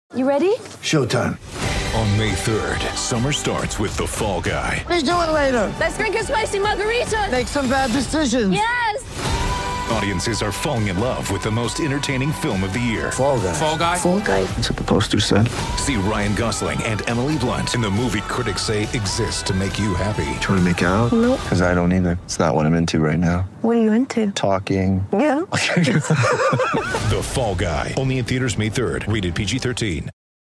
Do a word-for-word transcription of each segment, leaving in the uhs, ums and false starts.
You ready? Showtime. On May third, summer starts with The Fall Guy. Let's do it later. Let's drink a spicy margarita. Make some bad decisions. Yes! Audiences are falling in love with the most entertaining film of the year. Fall Guy. Fall Guy? Fall Guy. That's what the poster said. See Ryan Gosling and Emily Blunt in the movie critics say exists to make you happy. Trying to make it out? Nope. Because I don't either. It's not what I'm into right now. What are you into? Talking. Yeah. The Fall Guy. Only in theaters May third. Rated P G thirteen.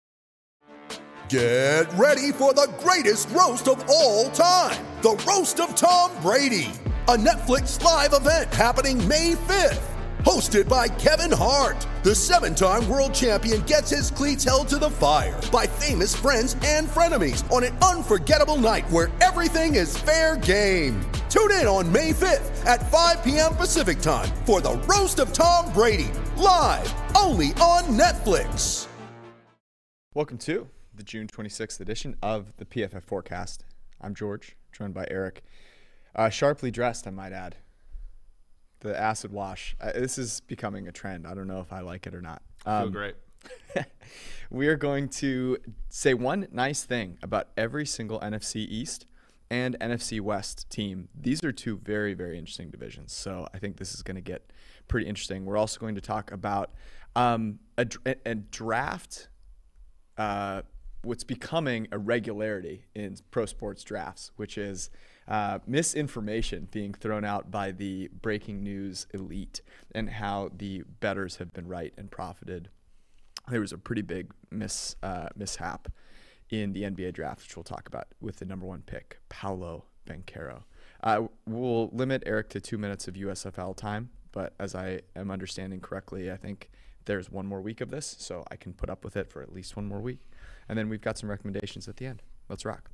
Get ready for the greatest roast of all time. The Roast of Tom Brady. A Netflix live event happening May fifth. Hosted by Kevin Hart. The seven-time world champion gets his cleats held to the fire by famous friends and frenemies on an unforgettable night where everything is fair game. Tune in on May fifth at five p.m. Pacific time for the Roast of Tom Brady. Live only on Netflix. Welcome to the June twenty-sixth edition of the P F F Forecast. I'm George, joined by Eric. Uh, sharply dressed, I might add. The acid wash. Uh, this is becoming a trend. I don't know if I like it or not. Um, Um, Feel great. we are going to say one nice thing about every single N F C East and N F C West team. These are two very, very interesting divisions. So I think this is going to get pretty interesting. We're also going to talk about um, a, a draft uh, what's becoming a regularity in pro sports drafts, which is uh, misinformation being thrown out by the breaking news elite and how the bettors have been right and profited. There was a pretty big mis, uh, mishap in the N B A draft, which we'll talk about with the number one pick, Paolo Banchero. Uh, we'll limit Eric to two minutes of U S F L time, but as I am understanding correctly, I think there's one more week of this, so I can put up with it for at least one more week. And then we've got some recommendations at the end. Let's rock.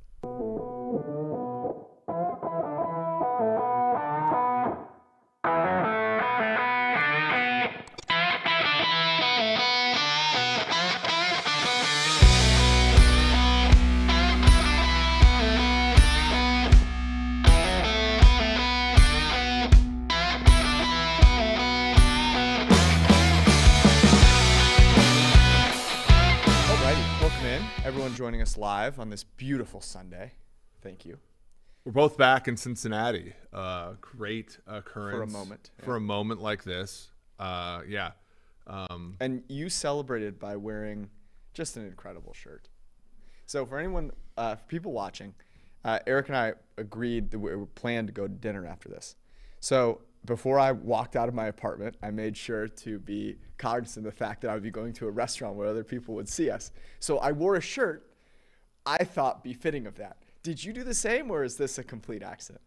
Everyone joining us live on this beautiful Sunday. Thank you. We're both back in Cincinnati. Uh, great occurrence. For a moment. For yeah. a moment like this. Uh, yeah. Um, and you celebrated by wearing just an incredible shirt. So for anyone, uh, for people watching, uh, Eric and I agreed that we planned to go to dinner after this. So before I walked out of my apartment, I made sure to be cognizant of the fact that I would be going to a restaurant where other people would see us. So I wore a shirt I thought befitting of that. Did you do the same, or is this a complete accident?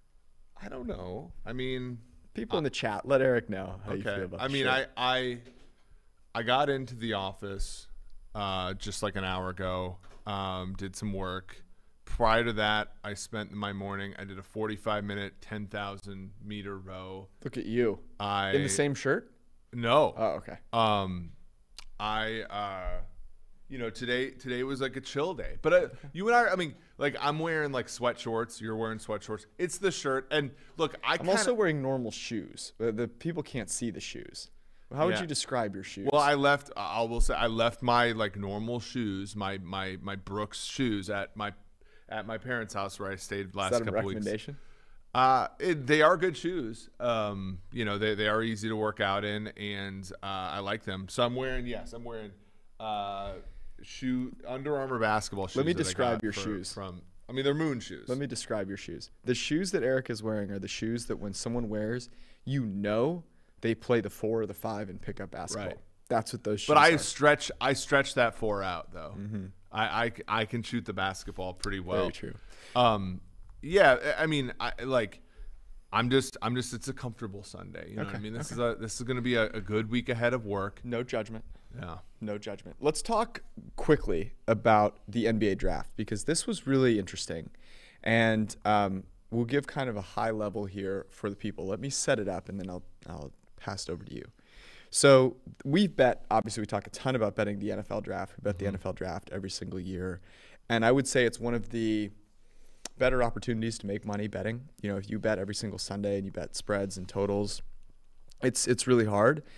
I don't know. I mean, people uh, in the chat, let Eric know how okay. you feel about I the mean, shirt. I, I I got into the office uh, just like an hour ago, um, did some work. Prior to that, I spent my morning, I did a forty-five minute, ten thousand meter row. Look at you. I, in the same shirt? No. Oh, okay. Um, I, uh, you know, today today was like a chill day. But uh, you and I, I mean, like I'm wearing like sweat shorts. You're wearing sweat shorts. It's the shirt. And look, I I'm kinda, also wearing normal shoes. The, the people can't see the shoes. How would yeah. you describe your shoes? Well, I left, I will say, I left my like normal shoes, my my my Brooks shoes at my at my parents' house where I stayed last Is that couple a recommendation? weeks. Uh, it, they are good shoes. Um, you know, they, they are easy to work out in, and uh, I like them. So I'm wearing, yes, I'm wearing uh, shoe Under Armour basketball shoes. Let me that I describe got your for, shoes. From, I mean, they're moon shoes. Let me describe your shoes. The shoes that Eric is wearing are the shoes that when someone wears, you know they play the four or the five and pick up basketball. Right. That's what those shoes But I are. stretch, I stretch that four out though. Mm-hmm. I, I, I can shoot the basketball pretty well. Very true. Um, yeah, I mean, I like, I'm just, I'm just, it's a comfortable Sunday. You know Okay, what I mean? This okay. is a, this is going to be a, a good week ahead of work. No judgment. Yeah. No judgment. Let's talk quickly about the N B A draft because this was really interesting. And um, we'll give kind of a high level here for the people. Let me set it up and then I'll, I'll pass it over to you. So we bet, obviously we talk a ton about betting the N F L draft. We bet mm-hmm. the N F L draft every single year. And I would say it's one of the better opportunities to make money betting. You know, if you bet every single Sunday and you bet spreads and totals, it's it's really hard.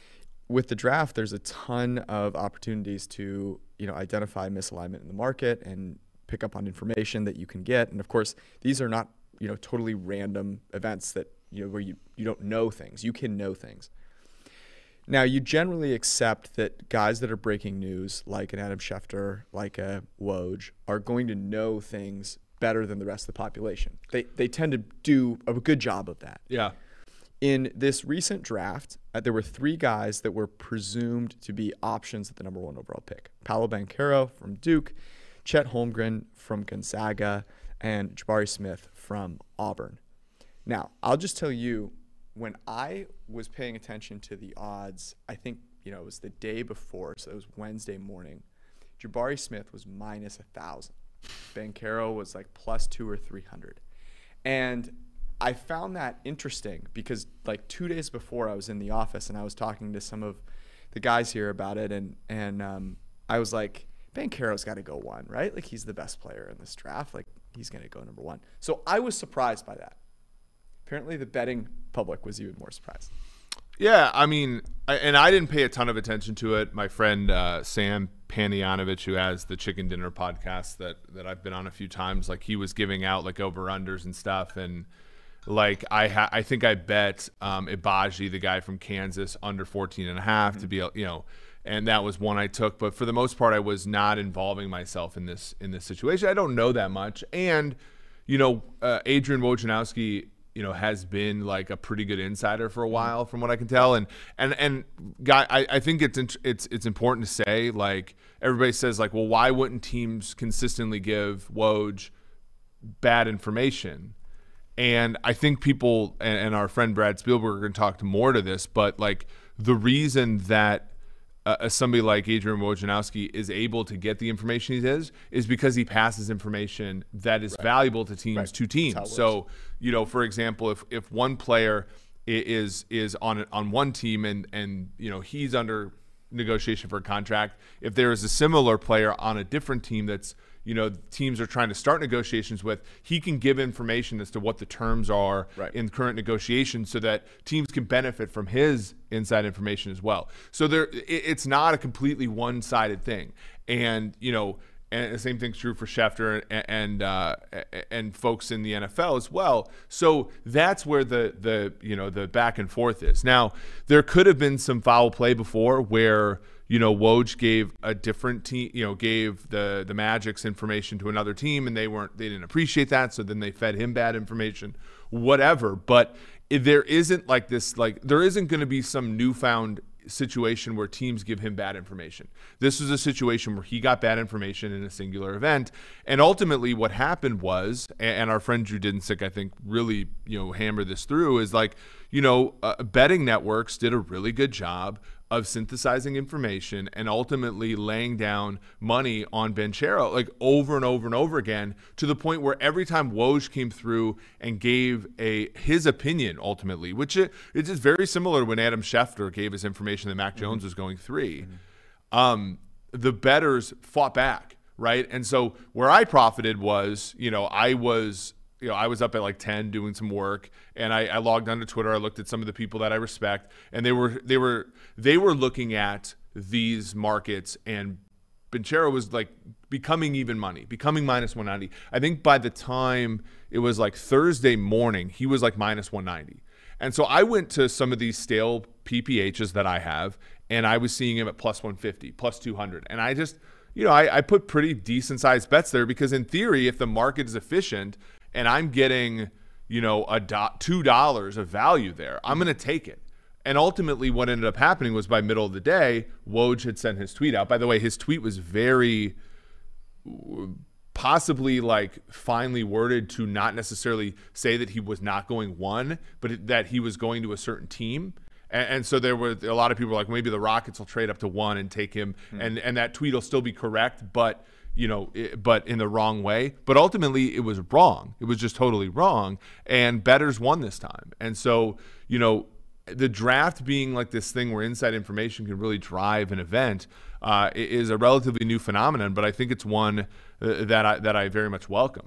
with the draft, there's a ton of opportunities to, you know, identify misalignment in the market and pick up on information that you can get. And of course, these are not, you know, totally random events that, you know, where you, you don't know things. You can know things. Now, you generally accept that guys that are breaking news, like an Adam Schefter, like a Woj, are going to know things better than the rest of the population. They they tend to do a good job of that. Yeah. In this recent draft, uh, there were three guys that were presumed to be options at the number one overall pick. Paolo Banchero from Duke, Chet Holmgren from Gonzaga, and Jabari Smith from Auburn. Now, I'll just tell you, when I was paying attention to the odds, I think, you know, it was the day before, so it was Wednesday morning, Jabari Smith was minus one thousand. Banchero was like plus two or three hundred. And I found that interesting because like two days before I was in the office and I was talking to some of the guys here about it, and and um, I was like, Banchero's got to go one, right? Like, he's the best player in this draft. Like, he's going to go number one. So I was surprised by that. Apparently the betting public was even more surprised. Yeah, I mean, I, and I didn't pay a ton of attention to it. My friend uh, Sam Panianovich, who has the Chicken Dinner podcast that, that I've been on a few times, like, he was giving out like over-unders and stuff, and like I ha- I think I bet um, Ibaji, the guy from Kansas, under fourteen and a half mm-hmm. to be, you know, and that was one I took. But for the most part, I was not involving myself in this in this situation. I don't know that much, and you know, uh, Adrian Wojnarowski, you know, has been like a pretty good insider for a while, from what I can tell. And and and guy, I, I think it's it's it's important to say, like, everybody says, like, well, why wouldn't teams consistently give Woj bad information? And I think people, and, and our friend Brad Spielberg are going to talk more to this, but like the reason that uh, somebody like Adrian Wojnarowski is able to get the information he does is because he passes information that is right. valuable to teams, right. to teams. So, you know, for example, if if one player is is on on one team and and you know he's under negotiation for a contract, if there is a similar player on a different team that's, you know, teams are trying to start negotiations with, he can give information as to what the terms are right. in current negotiations so that teams can benefit from his inside information as well. So there, it's not a completely one-sided thing. And, you know, and the same thing's true for Schefter and and, uh, and folks in the N F L as well. So that's where the the you know the back and forth is. Now, there could have been some foul play before where, you know, Woj gave a different team, you know, gave the the Magic's information to another team, and they weren't they didn't appreciate that, so then they fed him bad information, whatever. But there isn't like this like there isn't going to be some newfound situation where teams give him bad information. This was a situation where he got bad information in a singular event, and ultimately what happened was, and our friend Drew Didensick, I think, really, you know, hammered this through, is like, you know, uh, betting networks did a really good job of synthesizing information and ultimately laying down money on Banchero, like, over and over and over again, to the point where every time Woj came through and gave a his opinion, ultimately, which it, it's just very similar to when Adam Schefter gave his information that Mac Jones mm-hmm. was going three, mm-hmm. um, the bettors fought back, right? And so where I profited was, you know, I was – You know, I was up at like ten doing some work, and I, I logged onto Twitter. I looked at some of the people that I respect, and they were they were they were looking at these markets, and Banchero was like becoming even money, becoming minus one ninety. I think by the time it was like Thursday morning, he was like minus one ninety. And so I went to some of these stale P P Hs that I have, and I was seeing him at plus one fifty, plus two hundred, and I just, you know, I, I put pretty decent sized bets there because in theory, if the market is efficient and I'm getting, you know, a do- two dollars of value there, I'm going to take it. And ultimately what ended up happening was by middle of the day, Woj had sent his tweet out. By the way, his tweet was very possibly like finely worded to not necessarily say that he was not going one, but that he was going to a certain team. And, and so there were a lot of people like, maybe the Rockets will trade up to one and take him. Hmm. And, and that tweet will still be correct, but you know, it, but in the wrong way. But ultimately, it was wrong. It was just totally wrong. And bettors won this time. And so, you know, the draft being like this thing where inside information can really drive an event uh, is a relatively new phenomenon. But I think it's one that I that I very much welcome.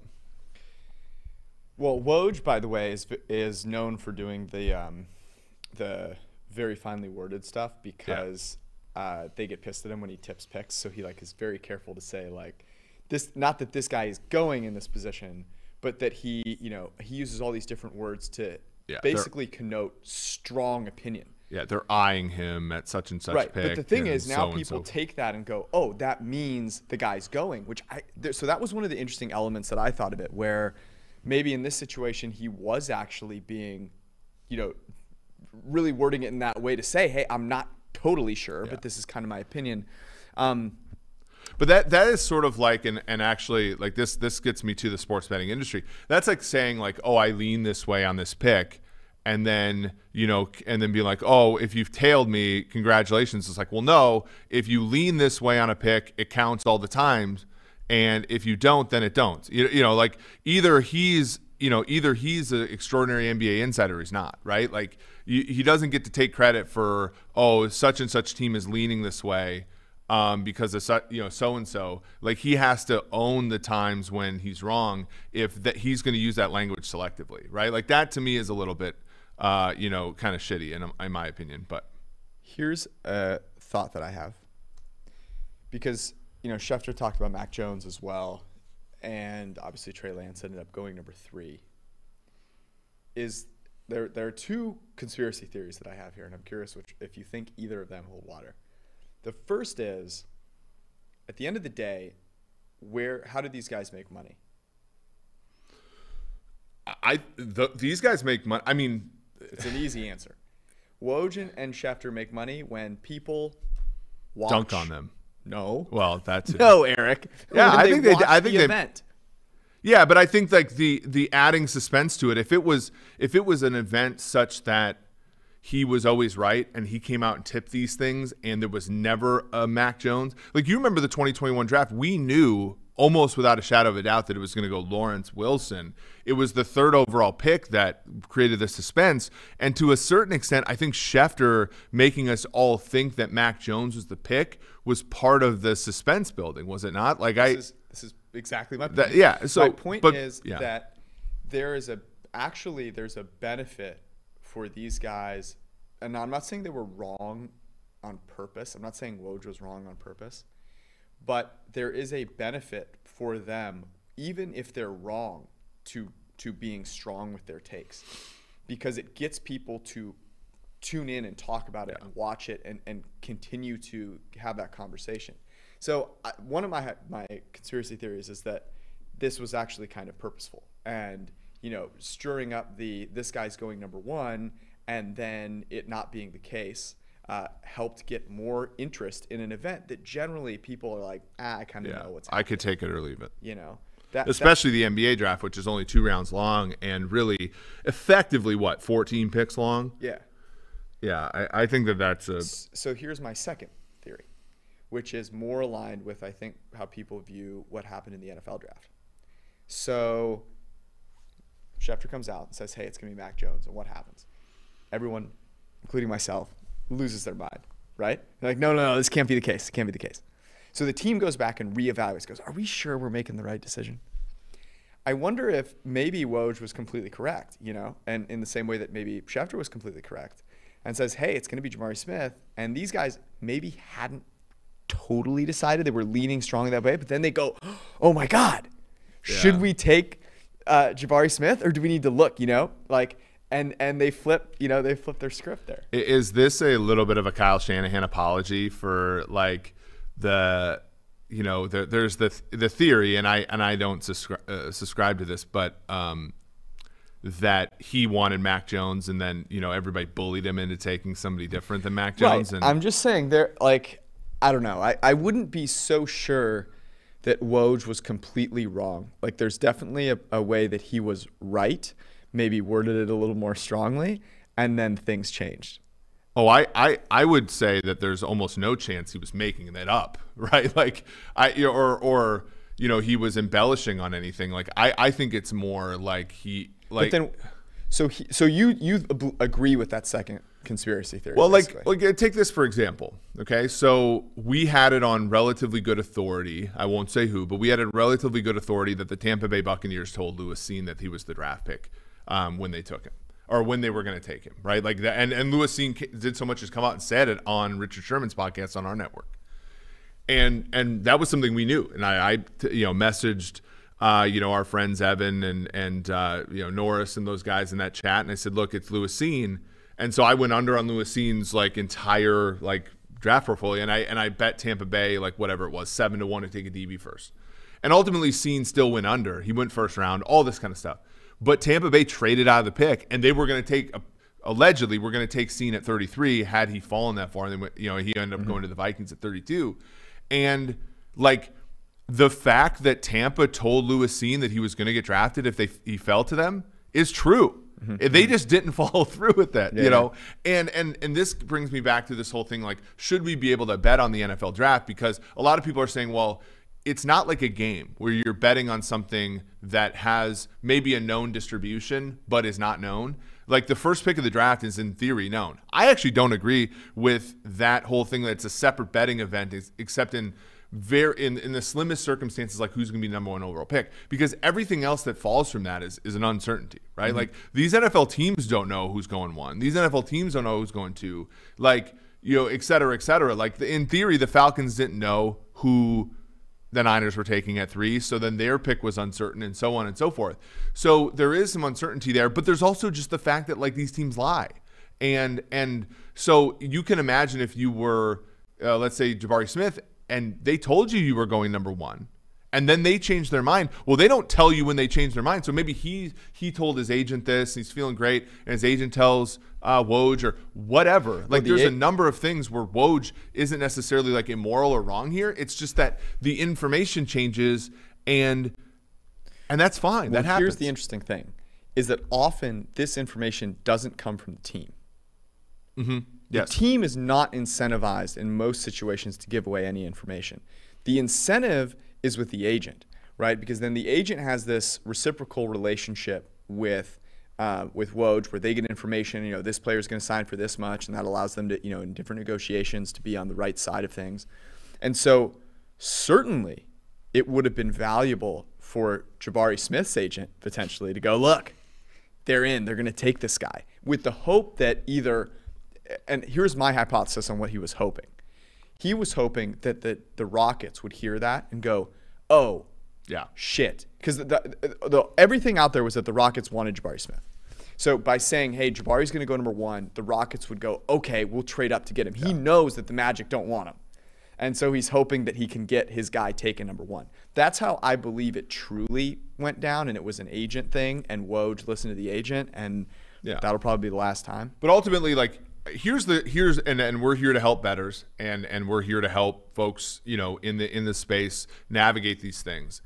Well, Woj, by the way, is is known for doing the um, the very finely worded stuff because yeah. uh, they get pissed at him when he tips picks. So he like is very careful to say like this, not that this guy is going in this position, but that he, you know, he uses all these different words to yeah, basically connote strong opinion. Yeah, they're eyeing him at such and such right. pick. But the thing is, now so people so. take that and go, oh, that means the guy's going, which I, there, so that was one of the interesting elements that I thought of it, where maybe in this situation, he was actually being, you know, really wording it in that way to say, hey, I'm not totally sure, yeah. but this is kind of my opinion. Um, But that that is sort of like, and, and actually, like this this gets me to the sports betting industry. That's like saying like, oh, I lean this way on this pick, and then, you know, and then being like, oh, if you've tailed me, congratulations. It's like, well, no, if you lean this way on a pick, it counts all the times, and if you don't, then it don't. You, you know, like either he's, you know, either he's an extraordinary N B A insider or he's not, right? Like you, he doesn't get to take credit for, oh, such and such team is leaning this way. Um, because of su- you know so and so, like he has to own the times when he's wrong. If that he's going to use that language selectively, right? Like that to me is a little bit, uh, you know, kind of shitty in, in my opinion. But here's a thought that I have, because you know Schefter talked about Mac Jones as well, and obviously Trey Lance ended up going number three. Is there there are two conspiracy theories that I have here, and I'm curious which if you think either of them hold water. The first is, at the end of the day, where how do these guys make money? I the, these guys make money. I mean, it's an easy answer. Woj and Schefter make money when people watch. Dunk on them. No. Well, that's it. No, Eric. Yeah, when I they think they. watch I think the they. Event. Yeah, but I think like the the adding suspense to it. If it was if it was an event such that he was always right, and he came out and tipped these things, and there was never a Mac Jones. Like, you remember the twenty twenty-one draft, we knew almost without a shadow of a doubt that it was going to go Lawrence Wilson. It was the third overall pick that created the suspense, and to a certain extent, I think Schefter making us all think that Mac Jones was the pick was part of the suspense building, was it not? Like, this I is, this is exactly my point. That, yeah, so my point but, is yeah. that there is a actually there's a benefit for these guys, and I'm not saying they were wrong on purpose. I'm not saying Woj was wrong on purpose, but there is a benefit for them, even if they're wrong, to to being strong with their takes, because it gets people to tune in and talk about it yeah. and watch it and, and continue to have that conversation. So I, one of my my conspiracy theories is that this was actually kind of purposeful, and you know, stirring up the this guy's going number one, and then it not being the case, uh, helped get more interest in an event that generally people are like, ah, I kind of yeah, know what's happening. I could take it or leave it. You know, that, especially the N B A draft, which is only two rounds long and really effectively what fourteen picks long. Yeah, yeah. I, I think that that's a. So here's my second theory, which is more aligned with I think how people view what happened in the N F L draft. So Schefter comes out and says, hey, it's going to be Mac Jones. And what happens? Everyone, including myself, loses their mind, right? They're like, no, no, no, this can't be the case. It can't be the case. So the team goes back and reevaluates, goes, are we sure we're making the right decision? I wonder if maybe Woj was completely correct, you know, and in the same way that maybe Schefter was completely correct, and says, hey, it's going to be Jabari Smith. And these guys maybe hadn't totally decided. They were leaning strongly that way, but then they go, oh, my God, yeah. should we take Uh, Jabari Smith, or do we need to look, you know, like, and, and they flip, you know, they flip their script there. Is this a little bit of a Kyle Shanahan apology for like the, you know, the, there's the, the theory, and I, and I don't subscribe, uh, subscribe to this, but um, that he wanted Mac Jones, and then, you know, everybody bullied him into taking somebody different than Mac Jones. Right. And I'm just saying there, like, I don't know. I, I wouldn't be so sure that Woj was completely wrong. Like, there's definitely a, a way that he was right, maybe worded it a little more strongly, and then things changed. Oh, I, I, I would say that there's almost no chance he was making that up, right? Like, I or or you know, he was embellishing on anything. Like, I, I think it's more like he like. But then, so he, so you you agree with that second conspiracy theory? Well, like, basically. like take this for example. Okay, so we had it on relatively good authority. I won't say who, but we had a relatively good authority that the Tampa Bay Buccaneers told Lewis Cine that he was the draft pick um, when they took him. or when they were going to take him, right? Like that, and and Lewis Cine did so much as come out and said it on Richard Sherman's podcast on our network, and and that was something we knew. And I, I you know, messaged uh, you know, our friends Evan and and uh, you know, Norris and those guys in that chat, and I said, look, it's Lewis Cine, and so I went under on Lewis Cine's like entire like draft portfolio, and I and I bet Tampa Bay like whatever it was seven to one to take a D B first, and ultimately Cine still went under. He went first round, all this kind of stuff. But Tampa Bay traded out of the pick, and they were going to take, a, allegedly, we're going to take Cine at thirty-three had he fallen that far. And then, went, you know, he ended up mm-hmm. going to the Vikings at thirty-two. And, like, the fact that Tampa told Lewis Cine that he was going to get drafted if they he fell to them is true. Mm-hmm. They just didn't follow through with that, yeah, you know? Yeah. And, and, and this brings me back to this whole thing, like, should we be able to bet on the N F L draft? Because a lot of people are saying, well, it's not like a game where you're betting on something that has maybe a known distribution but is not known. Like the first pick of the draft is in theory known. I actually don't agree with that whole thing that it's a separate betting event, except in very in, in the slimmest circumstances, like who's going to be number one overall pick, because everything else that falls from that is, is an uncertainty, right? Mm-hmm. Like these N F L teams don't know who's going one. These N F L teams don't know who's going two, like, you know, et cetera, et cetera. Like the, in theory, the Falcons didn't know who the Niners were taking at three, so then their pick was uncertain, and so on and so forth. So there is some uncertainty there, but there's also just the fact that like these teams lie, and and so you can imagine if you were, uh, let's say Jabari Smith, and they told you you were going number one, and then they changed their mind. Well, they don't tell you when they change their mind. So maybe he he told his agent this, and he's feeling great, and his agent tells uh, Woj or whatever. Like well, the there's a- a number of things where Woj isn't necessarily like immoral or wrong here. It's just that the information changes, and and that's fine. Well, that happens. Here's the interesting thing, is that often this information doesn't come from the team. Mm-hmm. Yes. The team is not incentivized in most situations to give away any information. The incentive is with the agent, right? Because then the agent has this reciprocal relationship with uh, with Woj, where they get information. You know, this player is going to sign for this much, and that allows them to, you know, in different negotiations, to be on the right side of things. And so, certainly, it would have been valuable for Jabari Smith's agent potentially to go, look, they're in. They're going to take this guy with the hope that either. And here's my hypothesis on what he was hoping. He was hoping that the, the Rockets would hear that and go, oh, yeah, shit. Because the, the, the, everything out there was that the Rockets wanted Jabari Smith. So by saying, hey, Jabari's going to go number one, the Rockets would go, okay, we'll trade up to get him. Yeah. He knows that the Magic don't want him. And so he's hoping that he can get his guy taken number one. That's how I believe it truly went down, and it was an agent thing, and Woj listened to the agent, and yeah. that'll probably be the last time. But ultimately, like, Here's the here's and, and we're here to help bettors, and and we're here to help folks, you know, in the in the space navigate these things.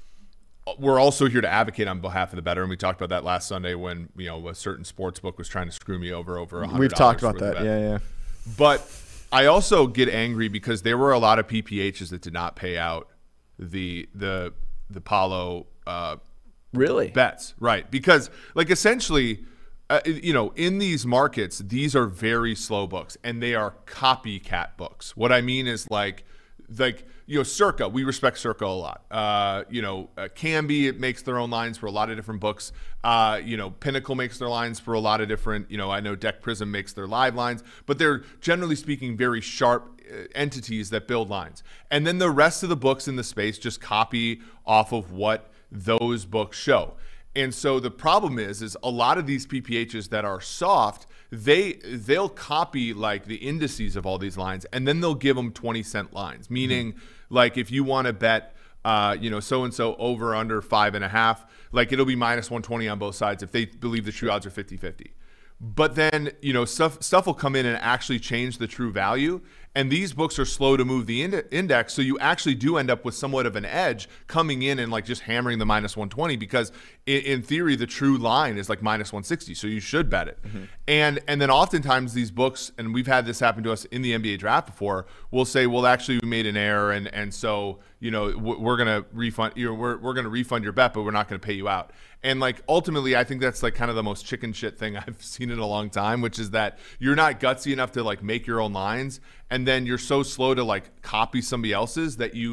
We're also here to advocate on behalf of the bettor, and we talked about that last Sunday when, you know, a certain sports book was trying to screw me over over one hundred dollars. We've talked about that, yeah, yeah. But I also get angry because there were a lot of P P Hs that did not pay out the the the Paulo uh, really bets, right? Because like essentially. Uh, you know, in these markets, these are very slow books, and they are copycat books. What I mean is like, like you know, Circa. We respect Circa a lot. Uh, you know, uh, Canby, it makes their own lines for a lot of different books. Uh, you know, Pinnacle makes their lines for a lot of different. You know, I know Deck Prism makes their live lines, but they're generally speaking very sharp uh, entities that build lines. And then the rest of the books in the space just copy off of what those books show. And so the problem is, is a lot of these P P Hs that are soft, they, they'll copy like the indices of all these lines, and then they'll give them twenty cent lines. Meaning, mm-hmm. like if you want to bet, uh, you know, so-and-so over under five and a half, like it'll be minus one twenty on both sides if they believe the true odds are fifty-fifty. But then, you know, stuff, stuff will come in and actually change the true value. And these books are slow to move the ind- index, so you actually do end up with somewhat of an edge coming in and like just hammering the minus one twenty, because in, in theory the true line is like minus one sixty, so you should bet it. Mm-hmm. And and then oftentimes these books, and we've had this happen to us in the N B A draft before, will say, well, actually we made an error, and and so you know we're gonna refund you know, we're we're gonna refund your bet, but we're not gonna pay you out. And like ultimately, I think that's like kind of the most chicken shit thing I've seen in a long time, which is that you're not gutsy enough to like make your own lines, and then you're so slow to like copy somebody else's that you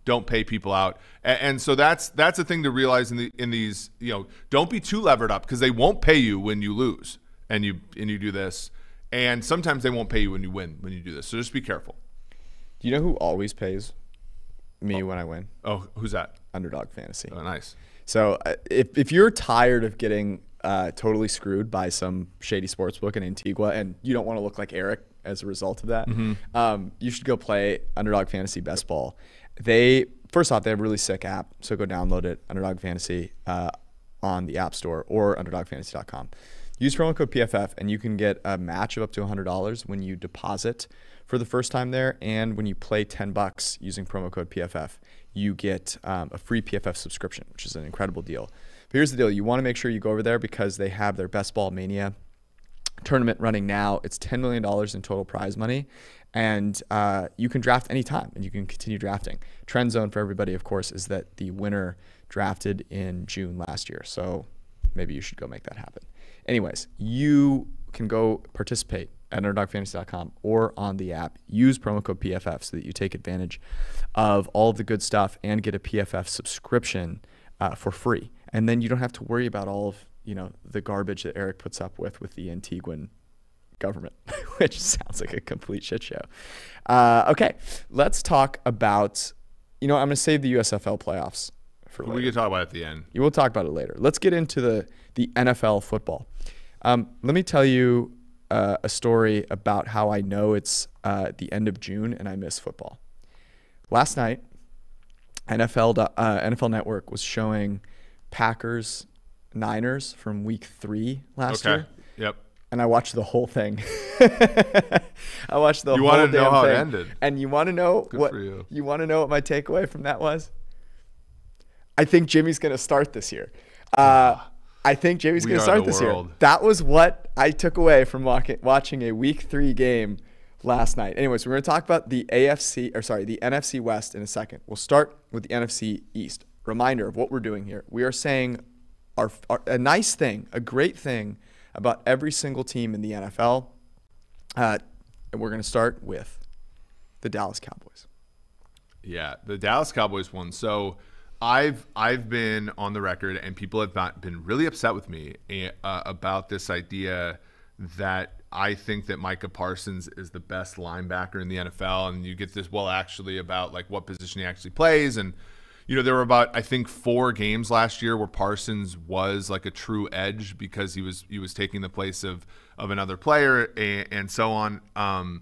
don't pay people out. And, and so that's that's a thing to realize in the in these, you know, don't be too levered up because they won't pay you when you lose and you and you do this. And sometimes they won't pay you when you win when you do this. So just be careful. Do you know who always pays me oh. when I win? Oh, who's that? Underdog Fantasy. Oh, nice. So uh, if if you're tired of getting uh, totally screwed by some shady sportsbook in Antigua and you don't want to look like Eric as a result of that, mm-hmm. um, you should go play Underdog Fantasy Best Ball. They first off, they have a really sick app, so go download it, Underdog Fantasy, uh, on the App Store or underdog fantasy dot com. Use promo code P F F and you can get a match of up to one hundred dollars when you deposit for the first time there, and when you play ten bucks using promo code P F F, you get um, a free P F F subscription, which is an incredible deal. But here's the deal. You want to make sure you go over there because they have their Best Ball Mania tournament running now. It's ten million dollars in total prize money, and uh, you can draft anytime, and you can continue drafting. Trend zone for everybody, of course, is that the winner drafted in June last year, so maybe you should go make that happen. Anyways, you can go participate at underdog fantasy dot com or on the app. Use promo code P F F so that you take advantage of all of the good stuff and get a P F F subscription uh, for free. And then you don't have to worry about all of, you know, the garbage that Eric puts up with with the Antiguan government, which sounds like a complete shit show. Uh, okay, let's talk about, you know, I'm going to save the U S F L playoffs for later. We can talk about it at the end. You will talk about it later. Let's get into the, the N F L football. Um, let me tell you uh, a story about how I know it's uh, the end of June and I miss football. Last night, N F L uh, N F L Network was showing Packers Niners from week three last okay. year. Yep. And I watched the whole thing. I watched the you whole wanted to know damn how thing. it ended. And you want to know Good what for you. you want to know what my takeaway from that was? I think Jimmy's going to start this year. Uh, I think Jimmy's going to start this world. year. That was what I took away from walking, watching a week three game last night. Anyways, we're going to talk about the A F C, or sorry, the N F C West in a second. We'll start with the N F C East. Reminder of what we're doing here. We are saying our, our a nice thing, a great thing about every single team in the N F L. Uh, and we're going to start with the Dallas Cowboys. Yeah, the Dallas Cowboys won. So I've I've been on the record, and people have not been really upset with me uh, about this idea that I think that Micah Parsons is the best linebacker in the N F L, and you get this, well, actually about like what position he actually plays. And you know, there were about I think four games last year where Parsons was like a true edge because he was he was taking the place of of another player and, and so on. Um,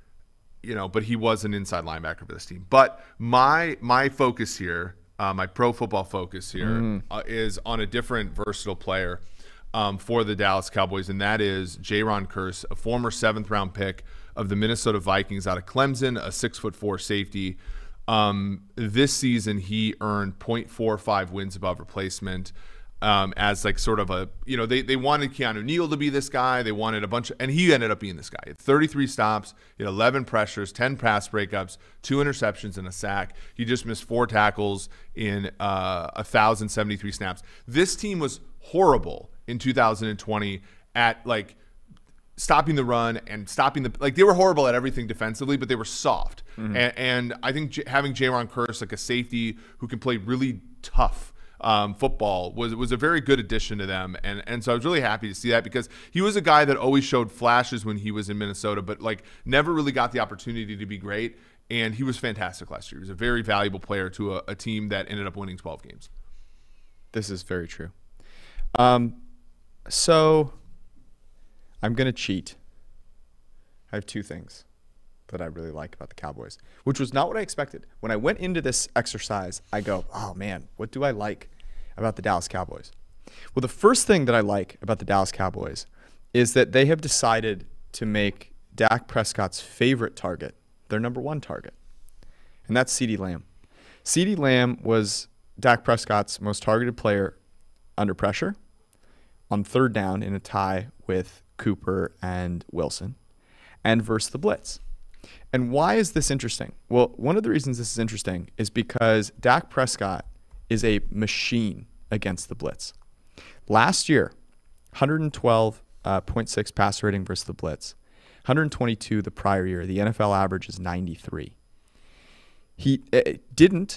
you know, but he was an inside linebacker for this team. But my my focus here. Uh, my pro football focus here mm. uh, is on a different versatile player um, for the Dallas Cowboys, and that is Jayron Kearse, a former seventh round pick of the Minnesota Vikings out of Clemson, a six foot four safety. Um, this season, he earned point four five wins above replacement um, as like sort of a, you know, they, they wanted Keanu Neal to be this guy. They wanted a bunch of, and he ended up being this guy. He had thirty-three stops, he had eleven pressures, ten pass breakups, two interceptions, and a sack. He just missed four tackles in uh, one thousand seventy-three snaps. This team was horrible in two thousand twenty at like stopping the run and stopping the, like they were horrible at everything defensively, but they were soft. Mm-hmm. And, and I think J- having Jayron Kearse, like a safety who can play really tough Um, football was was a very good addition to them, and and so I was really happy to see that because he was a guy that always showed flashes when he was in Minnesota, but like never really got the opportunity to be great. And he was fantastic last year. He was a very valuable player to a, a team that ended up winning twelve games. This is very true. Um, so I'm gonna cheat. I have two things that I really like about the Cowboys, which was not what I expected. When I went into this exercise, I go, oh man, what do I like about the Dallas Cowboys? Well, the first thing that I like about the Dallas Cowboys is that they have decided to make Dak Prescott's favorite target their number one target, and that's CeeDee Lamb. CeeDee Lamb was Dak Prescott's most targeted player under pressure on third down in a tie with Cooper and Wilson and versus the blitz. And why is this interesting? Well, one of the reasons this is interesting is because Dak Prescott is a machine against the blitz. Last year, one twelve point six uh, passer rating versus the blitz. one twenty-two the prior year. The N F L average is ninety-three. He uh, didn't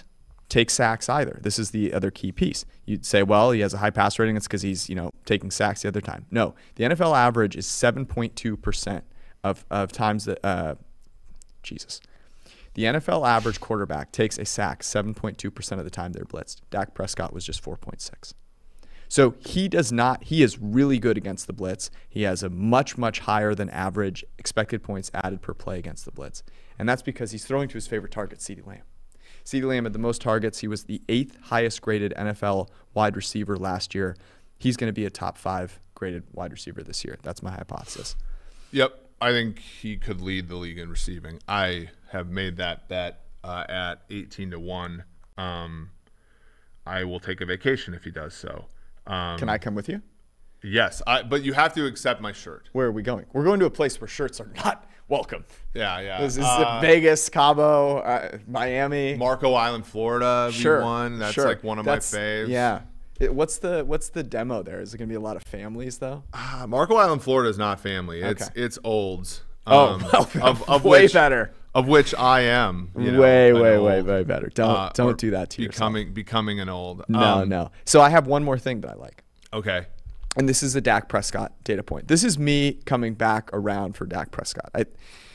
take sacks either. This is the other key piece. You'd say, well, he has a high pass rating. It's because he's, you know, taking sacks the other time. No, the N F L average is seven point two percent of, of times that, uh, Jesus. The N F L average quarterback takes a sack seven point two percent of the time they're blitzed. Dak Prescott was just four point six. So he does not, he is really good against the blitz. He has a much, much higher than average expected points added per play against the blitz. And that's because he's throwing to his favorite target, CeeDee Lamb. CeeDee Lamb had the most targets. He was the eighth highest graded N F L wide receiver last year. He's going to be a top five graded wide receiver this year. That's my hypothesis. Yep. I think he could lead the league in receiving. I have made that bet uh, at eighteen to one. Um, I will take a vacation if he does so. Um, Can I come with you? Yes, I, but you have to accept my shirt. Where are we going? We're going to a place where shirts are not welcome. Yeah, yeah. This is uh, Vegas, Cabo, uh, Miami. Marco Island, Florida, sure, V one. That's sure. like one of That's, my faves. Yeah. It, what's the what's the demo there? Is it going to be a lot of families though? Uh, Marco Island, Florida is not family. It's Okay. it's olds. Oh, Um, well, of, of way which, better. Of which I am. You know, way, an way, old, way, way better. Don't uh, or don't do that to becoming, yourself. Becoming an old. No, Um, no. So I have one more thing that I like. Okay. And this is a Dak Prescott data point. This is me coming back around for Dak Prescott. I,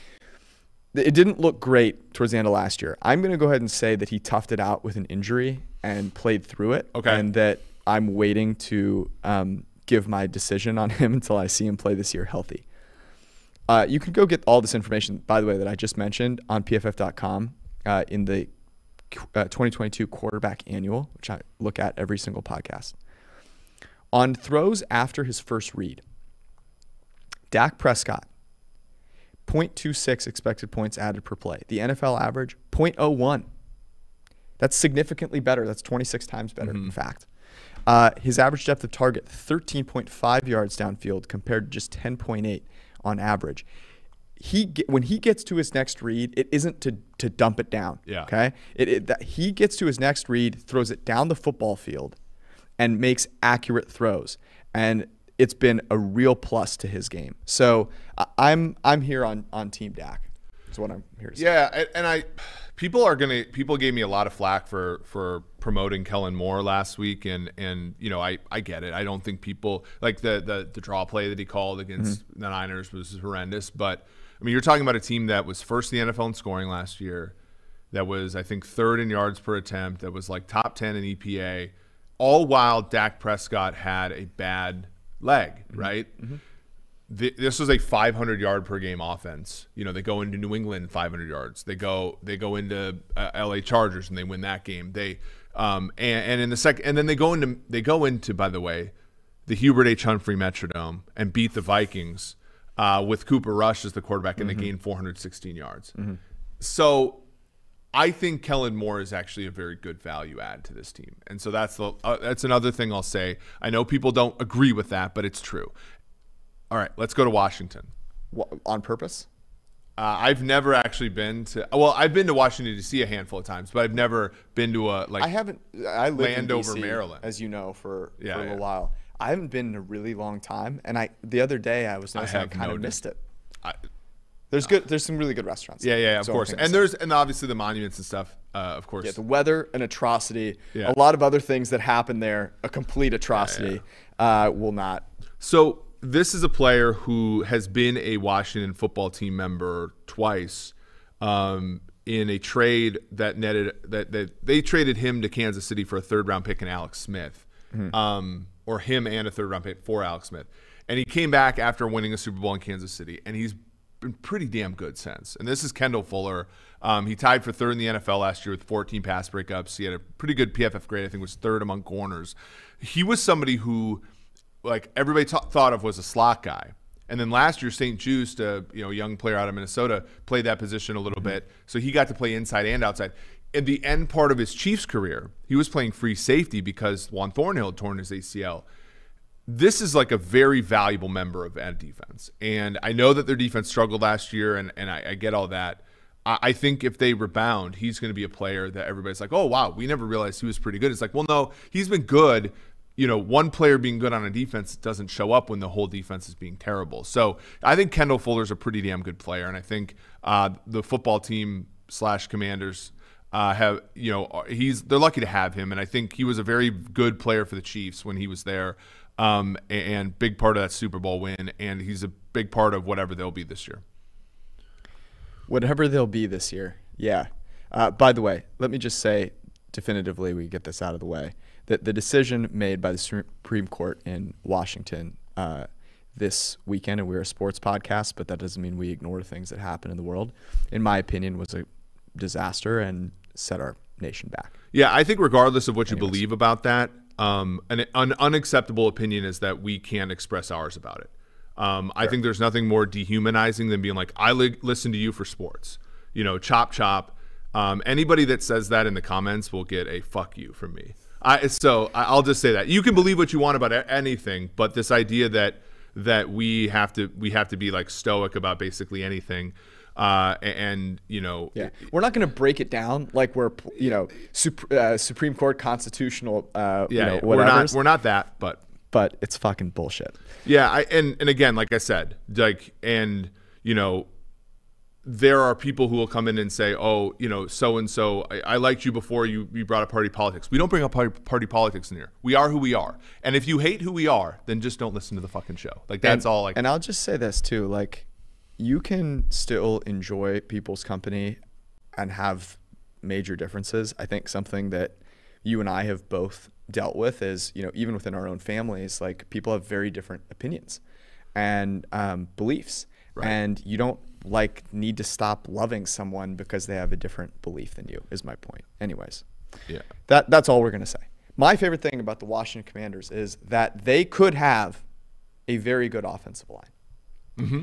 it didn't look great towards the end of last year. I'm going to go ahead and say that he toughed it out with an injury and played through it. Okay. And that I'm waiting to um, give my decision on him until I see him play this year healthy. Uh, you can go get all this information, by the way, that I just mentioned on P F F dot com uh, in the uh, twenty twenty-two quarterback annual, which I look at every single podcast. On throws after his first read, Dak Prescott, zero point two six expected points added per play. The N F L average, zero point zero one. That's significantly better. That's twenty-six times better, Mm-hmm. in fact. Uh, his average depth of target, thirteen point five yards downfield compared to just ten point eight on average. He get, when he gets to his next read, it isn't to to dump it down. Yeah. Okay. It, it that he gets to his next read, throws it down the football field, and makes accurate throws. And it's been a real plus to his game. So I- I'm I'm here on on Team Dak. Is what I'm here to say. Yeah, and- and I, people are gonna, people gave me a lot of flack for for promoting Kellen Moore last week, and and you know I I get it. I don't think people like the the the draw play that he called against Mm-hmm. the Niners was horrendous, but I mean you're talking about a team that was first in the N F L in scoring last year, that was I think third in yards per attempt, that was like top ten in E P A, all while Dak Prescott had a bad leg, Mm-hmm. right? Mm-hmm. This was a five hundred yard per game offense. You know, they go into New England five hundred yards. They go they go into uh, L A Chargers and they win that game. They um and, and in the second and then they go into they go into by the way, the Hubert H. Humphrey Metrodome and beat the Vikings uh, with Cooper Rush as the quarterback, and mm-hmm. they gained four hundred sixteen yards. Mm-hmm. So I think Kellen Moore is actually a very good value add to this team, and so that's the uh, that's another thing I'll say. I know people don't agree with that, but it's true. All right, let's go to Washington. What, on purpose? Uh, I've never actually been to. Well, I've been to Washington D C a handful of times, but I've never been to a like. I haven't. I lived in Landover, D C, Maryland, as you know, for, Yeah, for a yeah. little while. I haven't been in a really long time, and I the other day I was noticing I, have kind of noticed. missed it. I, There's good. There's some really good restaurants. yeah, yeah, yeah, of That's all I'm course. gonna And say. there's and obviously the monuments and stuff. Uh, of course. Yeah, the weather, an atrocity. Yeah. A lot of other things that happen there, a complete atrocity. Uh, will not. So this is a player who has been a Washington football team member twice, um, in a trade that netted that, that they traded him to Kansas City for a third round pick and Alex Smith, Mm-hmm. um, or him and a third round pick for Alex Smith, and he came back after winning a Super Bowl in Kansas City, and he's been pretty damn good since. And this is Kendall Fuller. Um, he tied for third in the N F L last year with fourteen pass breakups. He had a pretty good P F F grade. I think was third among corners. He was somebody who, like everybody t- thought of was a slot guy. And then last year, Saint Just, a you know young player out of Minnesota, played that position a little bit. So he got to play inside and outside. In the end part of his Chiefs career, he was playing free safety because Juan Thornhill had torn his A C L. This is like a very valuable member of that defense. And I know that their defense struggled last year, and, and I, I get all that. I, I think if they rebound, he's going to be a player that everybody's like, oh, wow, we never realized he was pretty good. It's like, well, no, he's been good. You know, one player being good on a defense doesn't show up when the whole defense is being terrible. So I think Kendall Fuller's a pretty damn good player, and I think uh, the football team slash Commanders Uh, have you know he's they're lucky to have him, and I think he was a very good player for the Chiefs when he was there, um, and big part of that Super Bowl win, and he's a big part of whatever they'll be this year. Whatever they'll be this year, yeah. Uh, by the way, let me just say definitively, we get this out of the way, that the decision made by the Supreme Court in Washington uh, this weekend, and we're a sports podcast, but that doesn't mean we ignore things that happen in the world, in my opinion, was a disaster and set our nation back. Yeah, I think regardless of what you Anyways. believe about that, um, an, an unacceptable opinion is that we can't express ours about it. Um, I think there's nothing more dehumanizing than being like, I li- listen to you for sports. You know, chop, chop. Um, anybody that says that in the comments will get a fuck you from me. I, so I- I'll just say that. You can believe what you want about a- anything, but this idea that that we have to we have to be like stoic about basically anything. Uh, and, you know, Yeah, we're not going to break it down like we're, you know, Sup- uh, Supreme Court constitutional, uh, yeah, you know, yeah, we're not whatever's, we're not that, but but it's fucking bullshit. yeah, I, and and again, like I said, like, and you know, there are people who will come in and say, oh, you know, so and so, I liked you before you you brought up party politics. We don't bring up party, party politics in here. We are who we are, and if you hate who we are, then just don't listen to the fucking show. Like that's and, all. Like, and I'll just say this too, like, you can still enjoy people's company and have major differences. I think something that you and I have both dealt with is, you know, even within our own families, like people have very different opinions and um, beliefs. Right. And you don't like need to stop loving someone because they have a different belief than you, is my point. Anyways, yeah, that that's all we're going to say. My favorite thing about the Washington Commanders is that they could have a very good offensive line. Mm-hmm.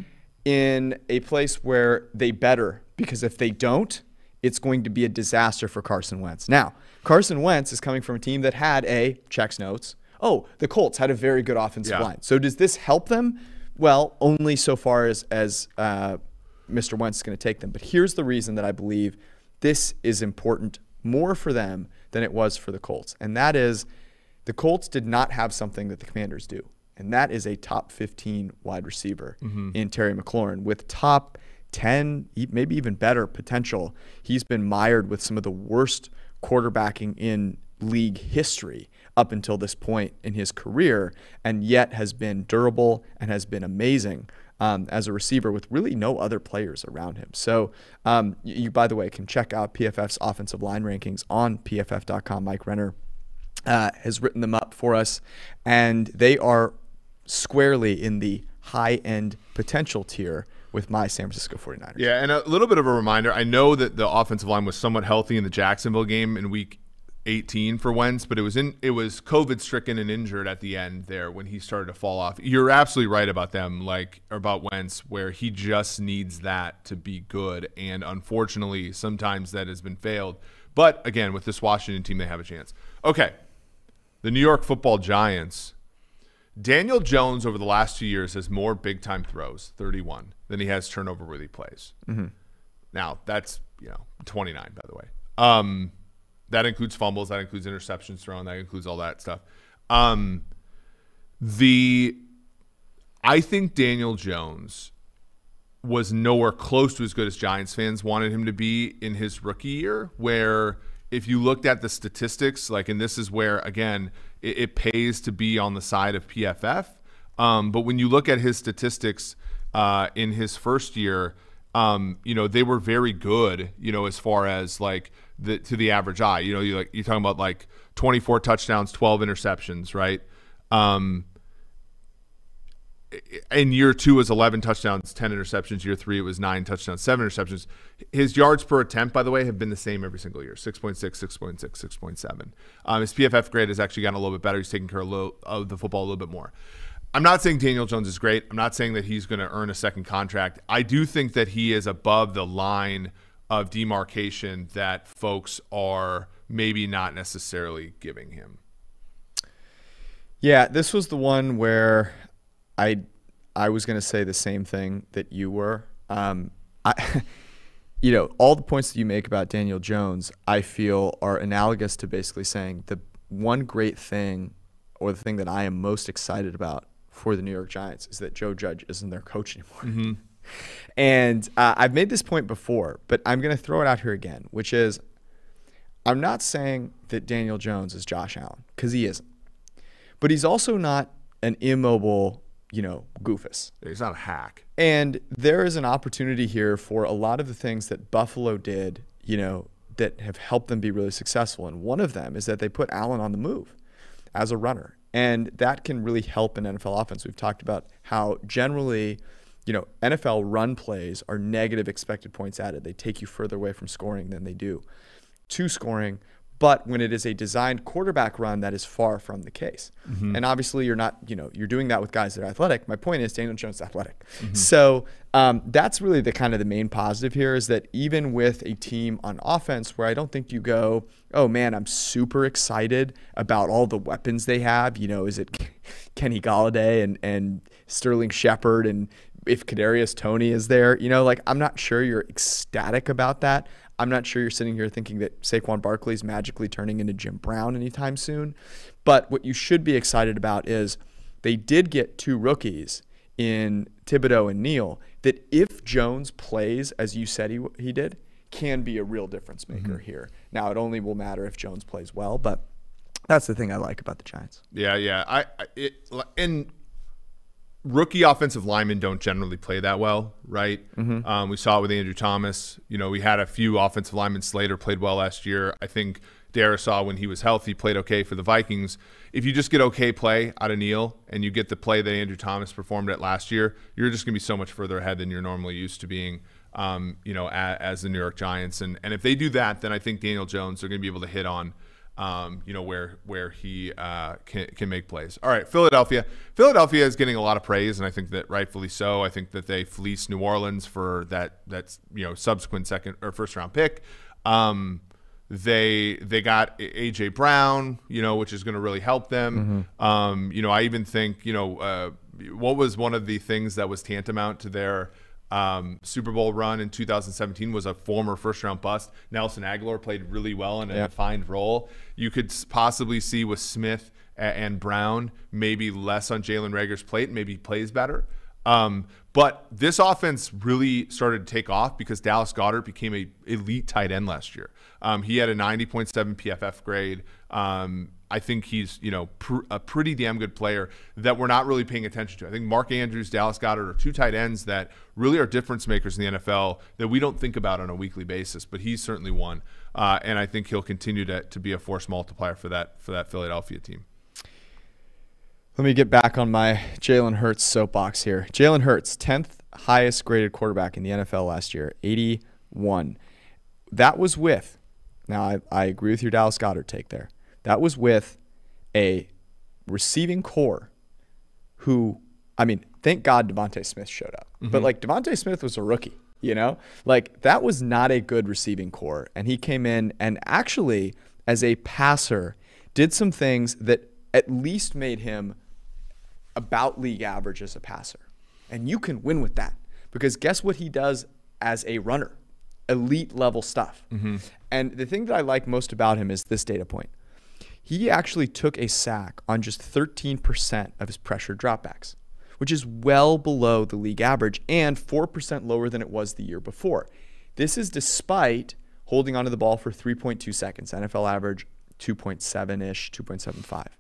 In a place where they better, because if they don't, it's going to be a disaster for Carson Wentz. Now, Carson Wentz is coming from a team that had a, checks notes, oh, the Colts had a very good offensive yeah. line. So does this help them? Well, only so far as, as uh, Mister Wentz is going to take them. But here's the reason that I believe this is important more for them than it was for the Colts. And that is the Colts did not have something that the Commanders do. And that is a top fifteen wide receiver mm-hmm. in Terry McLaurin with top ten, maybe even better potential. He's been mired with some of the worst quarterbacking in league history up until this point in his career, and yet has been durable and has been amazing um, as a receiver with really no other players around him. So um, you, by the way, can check out P F F's offensive line rankings on P F F dot com. Mike Renner uh, has written them up for us, and they are squarely in the high-end potential tier with my San Francisco forty-niners. Yeah, and a little bit of a reminder, I know that the offensive line was somewhat healthy in the Jacksonville game in week eighteen for Wentz, but it was in it was COVID-stricken and injured at the end there when he started to fall off. You're absolutely right about them, like about Wentz, where he just needs that to be good, and unfortunately, sometimes that has been failed. But again, with this Washington team, they have a chance. Okay, the New York Football Giants. Daniel Jones over the last two years has more big-time throws, thirty-one, than he has turnover-worthy plays. Mm-hmm. Now, that's, you know, twenty-nine, by the way. Um, that includes fumbles. That includes interceptions thrown. That includes all that stuff. Um, the I think Daniel Jones was nowhere close to as good as Giants fans wanted him to be in his rookie year, where if you looked at the statistics, like, and this is where, again, it, it pays to be on the side of P F F. Um, but when you look at his statistics uh, in his first year, um, you know, they were very good, you know, as far as like the, to the average eye, you know, you like, you're talking about like twenty-four touchdowns, twelve interceptions, right? Um, in year two, it was eleven touchdowns, ten interceptions. Year three, it was nine touchdowns, seven interceptions. His yards per attempt, by the way, have been the same every single year, six point six, six point six, six point seven. Um, his P F F grade has actually gotten a little bit better. He's taking care of, little, of the football a little bit more. I'm not saying Daniel Jones is great. I'm not saying that he's going to earn a second contract. I do think that he is above the line of demarcation that folks are maybe not necessarily giving him. Yeah, this was the one where I I was going to say the same thing that you were. Um, I, you know, all the points that you make about Daniel Jones, I feel are analogous to basically saying the one great thing, or the thing that I am most excited about for the New York Giants, is that Joe Judge isn't their coach anymore. Mm-hmm. And uh, I've made this point before, but I'm going to throw it out here again, which is I'm not saying that Daniel Jones is Josh Allen, because he isn't. But he's also not an immobile, you know, goofus. He's not a hack. And there is an opportunity here for a lot of the things that Buffalo did, you know, that have helped them be really successful. And one of them is that they put Allen on the move as a runner. And that can really help an N F L offense. We've talked about how generally, you know, N F L run plays are negative expected points added. They take you further away from scoring than they do to scoring. But when it is a designed quarterback run, that is far from the case. Mm-hmm. And obviously you're not, you know, you're doing that with guys that are athletic. My point is Daniel Jones is athletic. Mm-hmm. So um, that's really the kind of the main positive here, is that even with a team on offense where I don't think you go, oh man, I'm super excited about all the weapons they have. You know, is it Kenny Golladay and, and Sterling Shepard, and if Kadarius Toney is there, you know, like I'm not sure you're ecstatic about that. I'm not sure you're sitting here thinking that Saquon Barkley is magically turning into Jim Brown anytime soon. But what you should be excited about is they did get two rookies in Thibodeau and Neal that, if Jones plays as you said he he did, can be a real difference maker mm-hmm. here. Now, it only will matter if Jones plays well, but that's the thing I like about the Giants. Yeah, yeah. I, I it and rookie offensive linemen don't generally play that well, right? Mm-hmm. Um, we saw it with Andrew Thomas. You know, we had a few offensive linemen. Slater played well last year. I think Darisaw, when he was healthy, played okay for the Vikings. If you just get okay play out of Neal and you get the play that Andrew Thomas performed at last year, you're just going to be so much further ahead than you're normally used to being, um, you know, as, as the New York Giants. And and if they do that, then I think Daniel Jones are going to be able to hit on Um, you know, where where he uh, can, can make plays. All right, Philadelphia. Philadelphia is getting a lot of praise, and I think that rightfully so. I think that they fleeced New Orleans for that that's you know subsequent second or first round pick. Um, they they got A J Brown, you know, which is going to really help them. Mm-hmm. Um, you know, I even think you know uh, what was one of the things that was tantamount to their Um, Super Bowl run in two thousand seventeen was a former first-round bust. Nelson Aguilar played really well in a yeah. defined role. You could possibly see with Smith and Brown maybe less on Jalen Reagor's plate, maybe he plays better. Um, but this offense really started to take off because Dallas Goedert became a elite tight end last year. Um, he had a ninety point seven P F F grade. Um, I think he's, you know, pr- a pretty damn good player that we're not really paying attention to. I think Mark Andrews, Dallas Goedert are two tight ends that really are difference makers in the N F L that we don't think about on a weekly basis, but he's certainly one. Uh, and I think he'll continue to, to be a force multiplier for that, for that Philadelphia team. Let me get back on my Jalen Hurts soapbox here. Jalen Hurts, tenth highest graded quarterback in the N F L last year, eighty-one. That was with, now I, I agree with your Dallas Goedert take there. That was with a receiving core who, I mean, thank God Devontae Smith showed up. Mm-hmm. But, like, Devontae Smith was a rookie, you know? Like, that was not a good receiving core. And he came in and actually, as a passer, did some things that at least made him about league average as a passer. And you can win with that. Because guess what he does as a runner? Elite level stuff. Mm-hmm. And the thing that I like most about him is this data point. He actually took a sack on just thirteen percent of his pressure dropbacks, which is well below the league average and four percent lower than it was the year before. This is despite holding onto the ball for three point two seconds, N F L average two point seven-ish, two point seven five.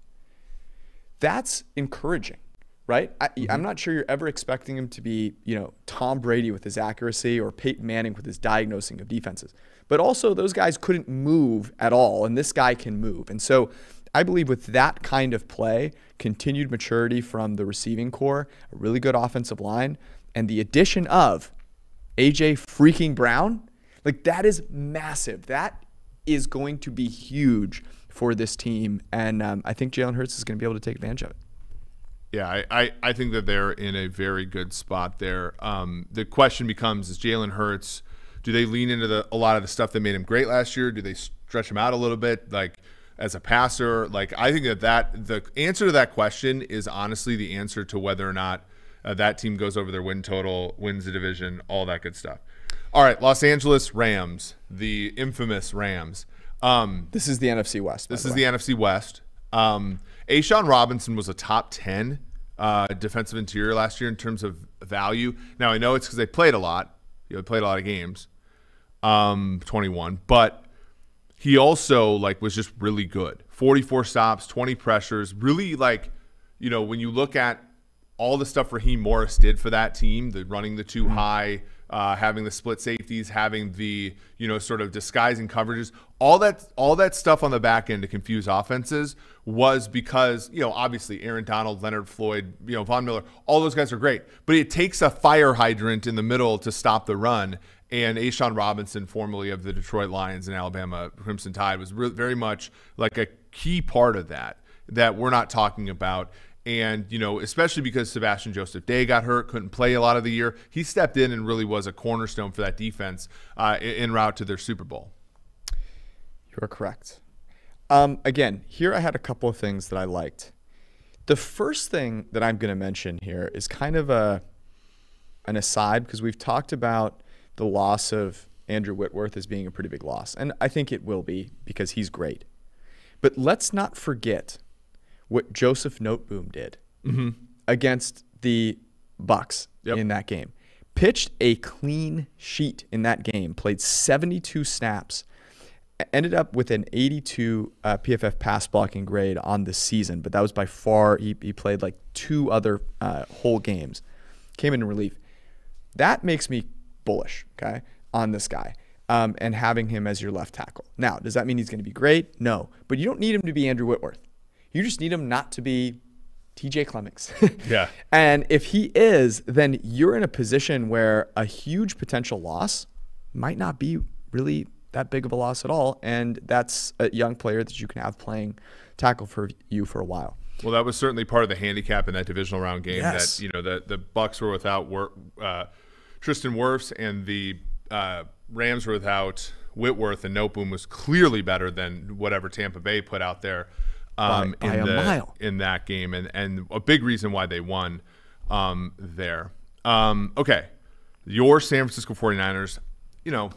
That's encouraging, right? I, mm-hmm. I'm not sure you're ever expecting him to be, you know, Tom Brady with his accuracy or Peyton Manning with his diagnosing of defenses. But also those guys couldn't move at all, and this guy can move. And so I believe with that kind of play, continued maturity from the receiving core, a really good offensive line, and the addition of A J freaking Brown, like that is massive. That is going to be huge for this team, and um, I think Jalen Hurts is going to be able to take advantage of it. Yeah, I, I, I think that they're in a very good spot there. Um, the question becomes, is Jalen Hurts, do they lean into the, a lot of the stuff that made him great last year? Do they stretch him out a little bit, like as a passer? Like I think that, that the answer to that question is honestly the answer to whether or not uh, that team goes over their win total, wins the division, all that good stuff. All right, Los Angeles Rams, the infamous Rams. Um, this is the N F C West. This is the N F C West. Um, A'Shawn Robinson was a top ten uh, defensive interior last year in terms of value. Now, I know it's because they played a lot. You know, they played a lot of games, um, twenty-one. But he also like was just really good. forty-four stops, twenty pressures, really like, you know, when you look at all the stuff Raheem Morris did for that team, the running the two mm-hmm. high, uh, having the split safeties, having the, you know, sort of disguising coverages, all that, all that stuff on the back end to confuse offenses was because, you know, obviously Aaron Donald, Leonard Floyd, you know, Von Miller, all those guys are great, but it takes a fire hydrant in the middle to stop the run. And A'Shawn Robinson, formerly of the Detroit Lions and Alabama Crimson Tide, was re- very much like a key part of that, that we're not talking about. And, you know, especially because Sebastian Joseph Day got hurt, couldn't play a lot of the year, he stepped in and really was a cornerstone for that defense uh, en route to their Super Bowl. You are correct. Um, again, here I had a couple of things that I liked. The first thing that I'm going to mention here is kind of a an aside, because we've talked about the loss of Andrew Whitworth as being a pretty big loss. And I think it will be, because he's great. But let's not forget what Joseph Noteboom did mm-hmm. against the Bucs yep. in that game. Pitched a clean sheet in that game, played seventy-two snaps, ended up with an eighty-two uh, P F F pass blocking grade on the season, but that was by far, he, he played like two other uh, whole games. Came in relief. That makes me bullish, okay, on this guy. Um, and having him as your left tackle. Now, does that mean he's going to be great? No. But you don't need him to be Andrew Whitworth. You just need him not to be T J Clemmings. Yeah. And if he is, then you're in a position where a huge potential loss might not be really that big of a loss at all. And that's a young player that you can have playing tackle for you for a while. Well, that was certainly part of the handicap in that divisional round game. Yes. That, you know, the, the Bucs were without uh, Tristan Wirfs, and the uh, Rams were without Whitworth, and Noteboom was clearly better than whatever Tampa Bay put out there um, by, by in, a the, mile. in that game, and, and a big reason why they won um, there. Um, okay, your San Francisco forty-niners, you know,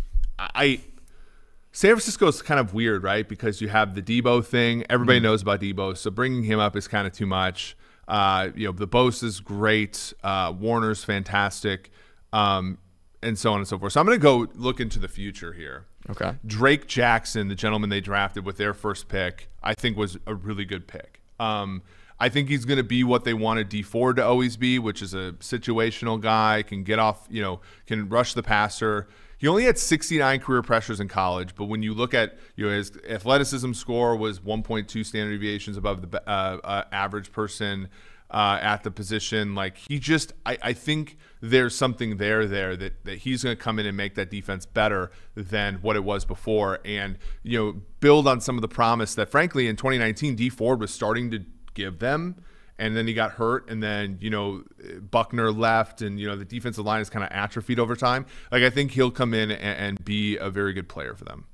I San Francisco is kind of weird, right? Because you have the Debo thing. Everybody mm-hmm. knows about Debo, so bringing him up is kind of too much. Uh, you know, the Bosa's great. Uh, Warner's fantastic. Um, and so on and so forth. So I'm going to go look into the future here. Okay. Drake Jackson, the gentleman they drafted with their first pick, I think was a really good pick. Um, I think he's going to be what they wanted D Ford to always be, which is a situational guy, can get off, you know, can rush the passer. He only had sixty-nine career pressures in college, but when you look at, you know, his athleticism score was one point two standard deviations above the uh, uh, average person uh, at the position. Like he just, I, I think there's something there there that, that he's going to come in and make that defense better than what it was before, and, you know, build on some of the promise that, frankly, in twenty nineteen, D Ford was starting to give them. And then he got hurt, and then, you know, Buckner left, and, you know, the defensive line is kind of atrophied over time. Like, I think he'll come in and, and be a very good player for them.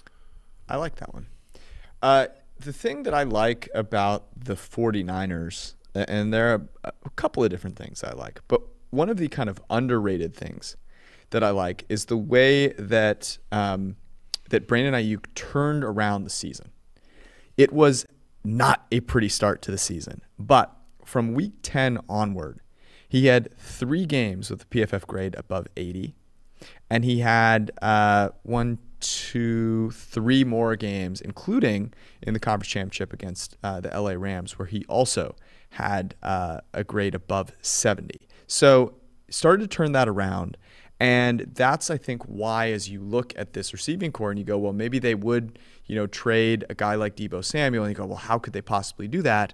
I like that one. Uh, the thing that I like about the forty-niners, and there are a couple of different things I like, but one of the kind of underrated things that I like is the way that um, that Brandon Ayuk turned around the season. It was not a pretty start to the season, but from week ten onward, he had three games with a P F F grade above eighty, and he had uh, one, two, three more games, including in the conference championship against uh, the L A Rams, where he also had uh, a grade above seventy. So started to turn that around, and that's, I think, why as you look at this receiving core and you go, well, maybe they would, you know, trade a guy like Deebo Samuel, and you go, well, how could they possibly do that?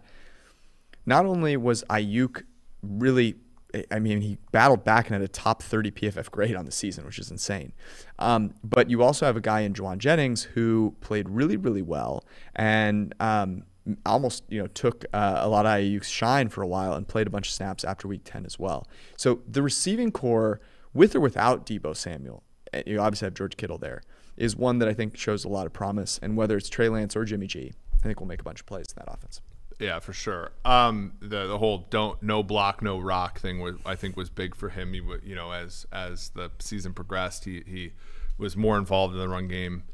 Not only was Ayuk really, I mean, he battled back and had a top thirty P F F grade on the season, which is insane. Um, but you also have a guy in Juwan Jennings who played really, really well, and um, almost, you know, took uh, a lot of Ayuk's shine for a while and played a bunch of snaps after week ten as well. So the receiving core, with or without Deebo Samuel, you obviously have George Kittle there, is one that I think shows a lot of promise. And whether it's Trey Lance or Jimmy G, I think we'll make a bunch of plays in that offense. Yeah, for sure. Um, the the whole don't no block no rock thing was, I think, was big for him. He you know as as the season progressed, he he was more involved in the run game.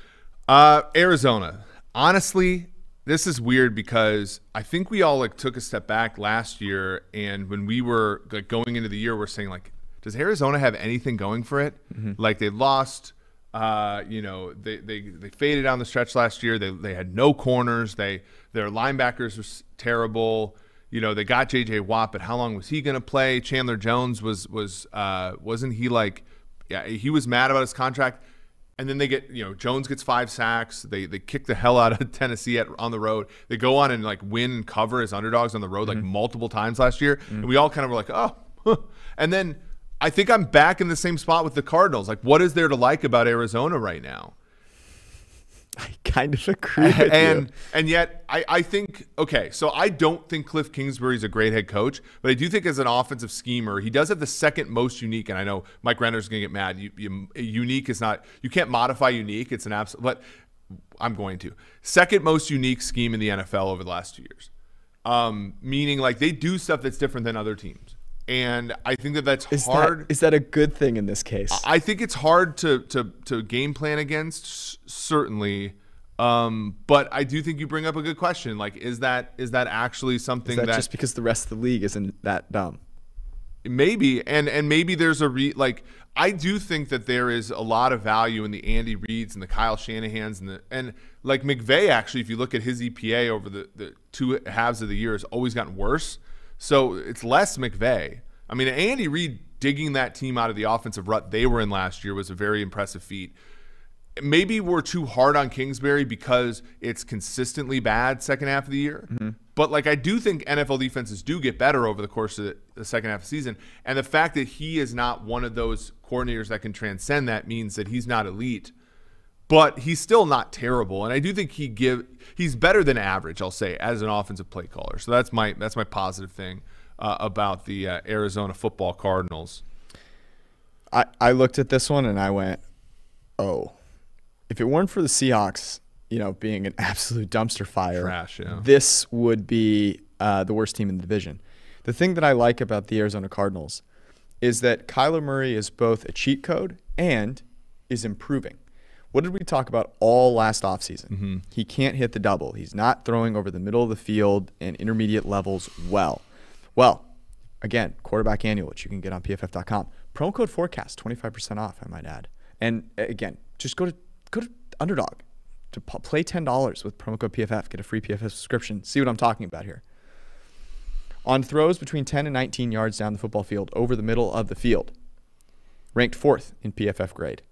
Uh, Arizona, honestly, this is weird because I think we all like took a step back last year, and when we were like going into the year, we're saying like, does Arizona have anything going for it? Mm-hmm. Like they lost Uh, you know, they, they, they faded down the stretch last year. They they had no corners. They their linebackers were terrible. You know, they got J J Watt, but how long was he going to play? Chandler Jones was was uh, wasn't he like, yeah, he was mad about his contract. And then they get, you know, Jones gets five sacks. They they kick the hell out of Tennessee at, on the road. They go on and like win and cover as underdogs on the road mm-hmm. like multiple times last year. Mm-hmm. And we all kind of were like, oh. Huh. And then I think I'm back in the same spot with the Cardinals. Like, what is there to like about Arizona right now? I kind of agree with and, you. And yet, I, I think, okay, so I don't think Cliff Kingsbury's a great head coach, but I do think as an offensive schemer, he does have the second most unique, and I know Mike Renner's going to get mad. You, you, unique is not, you can't modify unique. It's an absolute, but I'm going to. Second most unique scheme in the N F L over the last two years. Um, meaning, like, they do stuff that's different than other teams. And I think that that's is hard. That, is that a good thing in this case? I think it's hard to to to game plan against, certainly. Um, but I do think you bring up a good question. Like, is that is that actually something is that, that just because the rest of the league isn't that dumb? Maybe, and and maybe there's a re like I do think that there is a lot of value in the Andy Reids and the Kyle Shanahans and the and like McVay actually, if you look at his E P A over the the two halves of the year, has always gotten worse. So it's less McVay. I mean, Andy Reid digging that team out of the offensive rut they were in last year was a very impressive feat. Maybe we're too hard on Kingsbury because it's consistently bad second half of the year. Mm-hmm. But, like, I do think N F L defenses do get better over the course of the, the second half of the season. And the fact that he is not one of those coordinators that can transcend that means that he's not elite. But he's still not terrible, and I do think he give he's better than average, I'll say, as an offensive play caller. So that's my that's my positive thing uh, about the uh, Arizona football Cardinals. I, I looked at this one and I went, oh, if it weren't for the Seahawks, you know, being an absolute dumpster fire, Trash, yeah. this would be uh, the worst team in the division. The thing that I like about the Arizona Cardinals is that Kyler Murray is both a cheat code and is improving. What did we talk about all last offseason? Mm-hmm. He can't hit the double. He's not throwing over the middle of the field and intermediate levels well. Well, again, quarterback annual, which you can get on P F F dot com. Promo code forecast, twenty-five percent off, I might add. And again, just go to go to Underdog to play ten dollars with promo code P F F. Get a free P F F subscription. See what I'm talking about here. On throws between ten and nineteen yards down the football field, over the middle of the field, ranked fourth in P F F grade.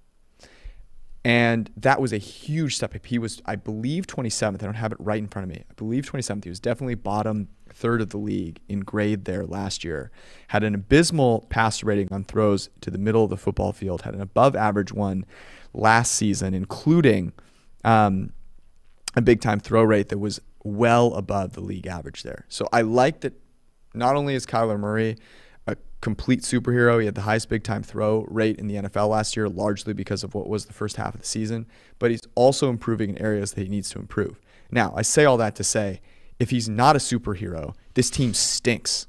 And that was a huge step up. He was, I believe, twenty-seventh. I don't have it right in front of me. I believe twenty-seventh. He was definitely bottom third of the league in grade there last year. Had an abysmal passer rating on throws to the middle of the football field. Had an above average one last season, including um, a big time throw rate that was well above the league average there. So I like that not only is Kyler Murray a complete superhero. He had the highest big-time throw rate in the N F L last year, largely because of what was the first half of the season. But he's also improving in areas that he needs to improve. Now, I say all that to say, if he's not a superhero, this team stinks.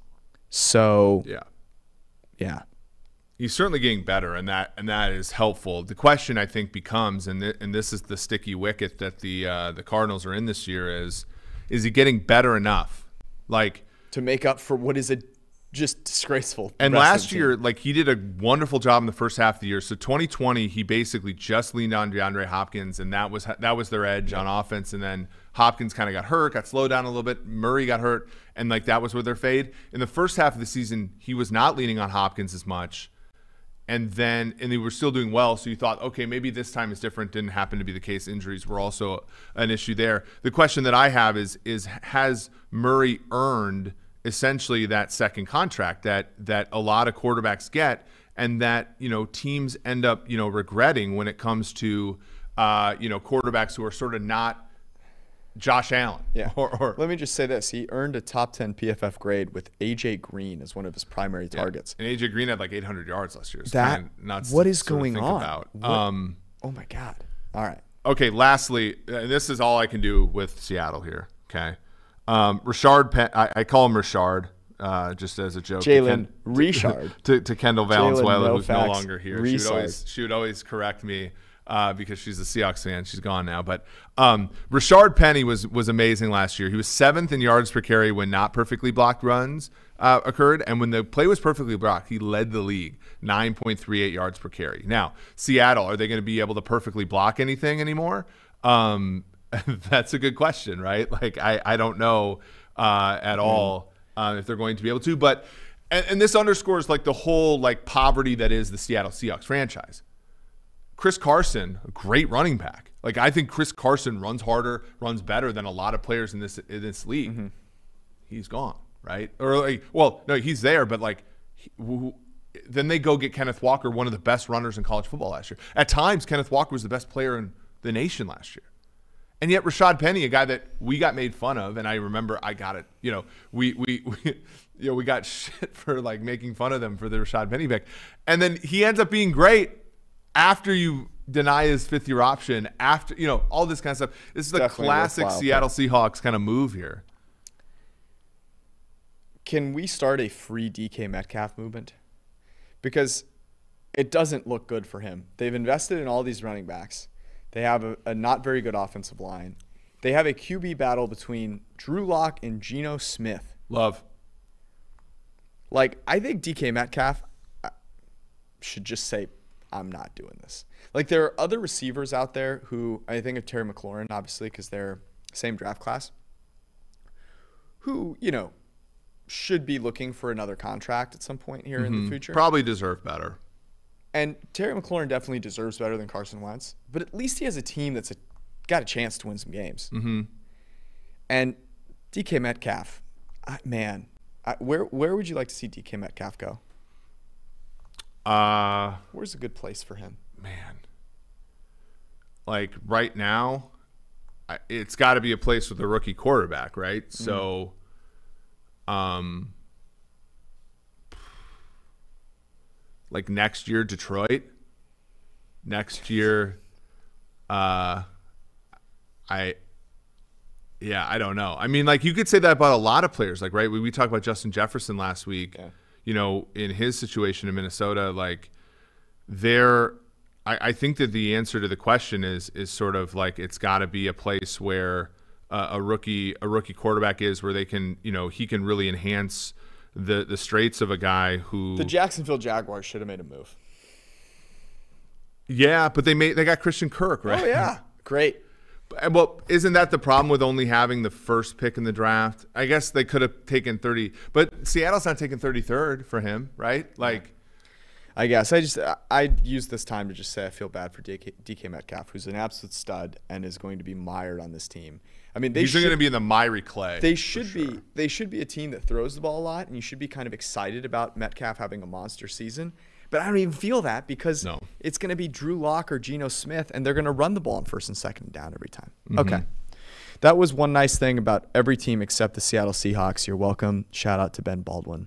So, yeah, yeah, he's certainly getting better, and that and that is helpful. The question I think becomes, and th- and this is the sticky wicket that the uh, the Cardinals are in this year, is is he getting better enough, like to make up for what is a just disgraceful. And last year, like, he did a wonderful job in the first half of the year. So twenty twenty, he basically just leaned on DeAndre Hopkins, and that was that was their edge yeah. on offense. And then Hopkins kind of got hurt, got slowed down a little bit. Murray got hurt, and like that was where their fade. In the first half of the season, he was not leaning on Hopkins as much. And then, and they were still doing well. So you thought, okay, maybe this time is different. Didn't happen to be the case. Injuries were also an issue there. The question that I have is, is has Murray earned essentially that second contract that that a lot of quarterbacks get, and that, you know, teams end up, you know, regretting when it comes to, uh, you know, quarterbacks who are sort of not Josh Allen. Yeah. Or, or let me just say this: he earned a top ten P F F grade with A J Green as one of his primary yeah. targets. And A J Green had like eight hundred yards last year. It's that kind of nuts what to is sort of going think on? About. What, um, oh my God! All right. Okay. Lastly, and this is all I can do with Seattle here. Okay. Um, Rashard, Penn, I, I call him Rashard. Uh, just as a joke, Jalen Richard to, to Kendall Valenzuela, no who's facts. no longer here. She would, always, she would always correct me uh, because she's a Seahawks fan. She's gone now. But um, Rashard Penny was was amazing last year. He was seventh in yards per carry when not perfectly blocked runs uh, occurred. And when the play was perfectly blocked, he led the league, nine point three eight yards per carry. Now, Seattle, are they going to be able to perfectly block anything anymore? Um, that's a good question, right? Like, I, I don't know uh, at mm. all uh, if they're going to be able to. But and, and this underscores like the whole like poverty that is the Seattle Seahawks franchise. Chris Carson, a great running back. Like, I think Chris Carson runs harder, runs better than a lot of players in this in this league. Mm-hmm. He's gone, right? Or like, well, no, he's there, but like, he, who, then they go get Kenneth Walker, one of the best runners in college football last year. At times, Kenneth Walker was the best player in the nation last year. And yet Rashard Penny, a guy that we got made fun of, and I remember I got it, you know, we we, we you know, we got shit for like making fun of them for the Rashard Penny pick. And then he ends up being great after you deny his fifth year option, after, you know, all this kind of stuff. This is the Definitely classic Seattle pick. Seahawks kind of move here. Can we start a free D K Metcalf movement? Because it doesn't look good for him. They've invested in all these running backs. They have a, a not very good offensive line. They have a Q B battle between Drew Lock and Geno Smith. Love. Like, I think D K Metcalf should just say, I'm not doing this. Like, there are other receivers out there who, I think of Terry McLaurin, obviously, because they're same draft class, who, you know, should be looking for another contract at some point here mm-hmm. in the future. Probably deserve better. And Terry McLaurin definitely deserves better than Carson Wentz, but at least he has a team that's a, got a chance to win some games. Mm-hmm. And D K Metcalf, I, man, I, where where would you like to see D K Metcalf go? Uh, Where's a good place for him? Man, like right now, I, it's got to be a place with a rookie quarterback, right? Mm-hmm. So, um. Like next year, Detroit. Next year, uh, I, yeah, I don't know. I mean, like you could say that about a lot of players. Like, right, we we talked about Justin Jefferson last week. Yeah. You know, in his situation in Minnesota, like there, I, I think that the answer to the question is is sort of like it's got to be a place where uh, a rookie a rookie quarterback is, where they can, you know, he can really enhance the the straits of a guy who the Jacksonville Jaguars should have made a move. Yeah, but they made they got Christian Kirk, right? Oh yeah, great. Well, isn't that the problem with only having the first pick in the draft? I guess they could have taken thirty, but Seattle's not taking thirty-third for him, right? Like, I guess I just I use this time to just say I feel bad for D K, D K Metcalf, who's an absolute stud and is going to be mired on this team. I mean, they He's should, going to be in the miry clay. They should sure. be. They should be a team that throws the ball a lot, and you should be kind of excited about Metcalf having a monster season. But I don't even feel that because no. it's going to be Drew Lock or Geno Smith, and they're going to run the ball on first and second down every time. Mm-hmm. Okay, that was one nice thing about every team except the Seattle Seahawks. You're welcome. Shout out to Ben Baldwin,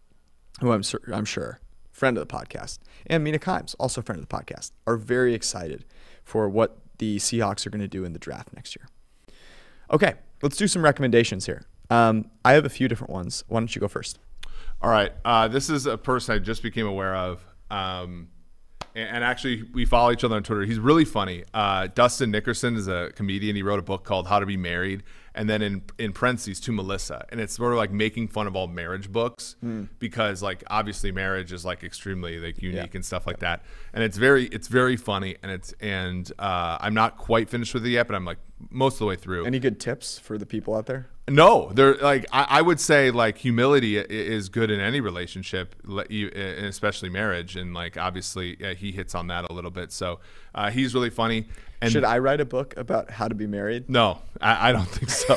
who I'm sur- I'm sure friend of the podcast, and Mina Kimes, also friend of the podcast, are very excited for what the Seahawks are going to do in the draft next year. Okay, let's do some recommendations here. Um, I have a few different ones. Why don't you go first? All right. Uh, this is a person I just became aware of. Um, and, and actually, we follow each other on Twitter. He's really funny. Uh, Dustin Nickerson is a comedian. He wrote a book called How to Be Married. And then in, in parentheses, to Melissa. And it's sort of like making fun of all marriage books mm. because, like, obviously marriage is, like, extremely, like, unique yeah. and stuff like that. And it's very it's very funny. And it's and uh, I'm not quite finished with it yet, but I'm, like, most of the way through. Any good tips for the people out there? No, they're like I, I would say like humility is good in any relationship, especially marriage, and like obviously yeah, he hits on that a little bit. So uh, he's really funny. And should I write a book about how to be married? No, I, I don't think so.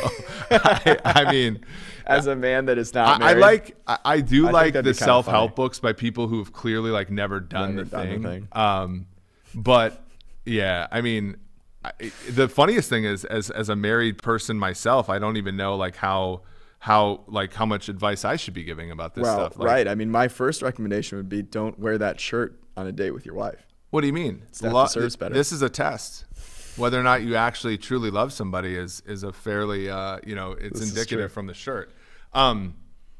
I, I mean, as a man that is not I, married, I like I, I do I like the self-help books by people who have clearly like never done, never the, done thing. the thing. Um, but yeah, I mean. I, the funniest thing is, as as a married person myself, I don't even know like how how like how much advice I should be giving about this well, stuff. Like, right. I mean, my first recommendation would be don't wear that shirt on a date with your wife. What do you mean? Staff Lo- deserves better. This is a test. Whether or not you actually truly love somebody is is a fairly uh, you know it's this indicative from the shirt. Um,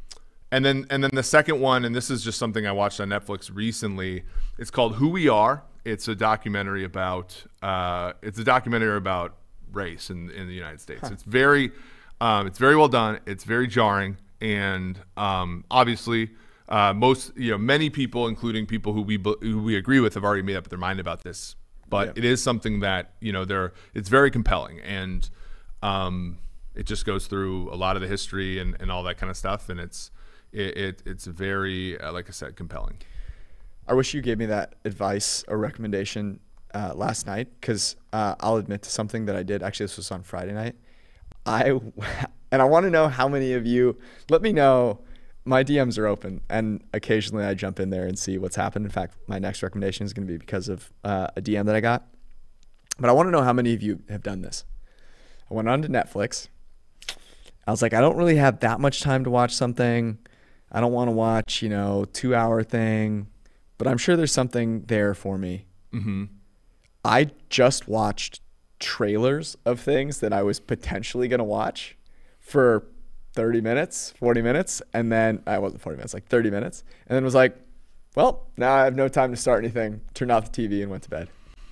and then and then the second one, and this is just something I watched on Netflix recently. It's called Who We Are. it's a documentary about uh, it's a documentary about race in in the United States. Huh. It's very um, it's very well done. It's very jarring, and um, obviously uh, most you know many people, including people who we who we agree with, have already made up their mind about this. But yeah. It is something that you know they're it's very compelling, and um, it just goes through a lot of the history and, and all that kind of stuff, and it's it, it it's very uh, like I said, compelling. I wish you gave me that advice or recommendation uh, last night, because uh, I'll admit to something that I did. Actually, this was on Friday night. I and I want to know how many of you. Let me know. My D Ms are open, and occasionally I jump in there and see what's happened. In fact, my next recommendation is going to be because of uh, a D M that I got. But I want to know how many of you have done this. I went on to Netflix. I was like, I don't really have that much time to watch something. I don't want to watch, you know, two-hour thing. But I'm sure there's something there for me. Mm-hmm. I just watched trailers of things that I was potentially going to watch for thirty minutes, forty minutes. And then, I wasn't forty minutes, like thirty minutes. And then was like, well, now I have no time to start anything. Turned off the T V and went to bed.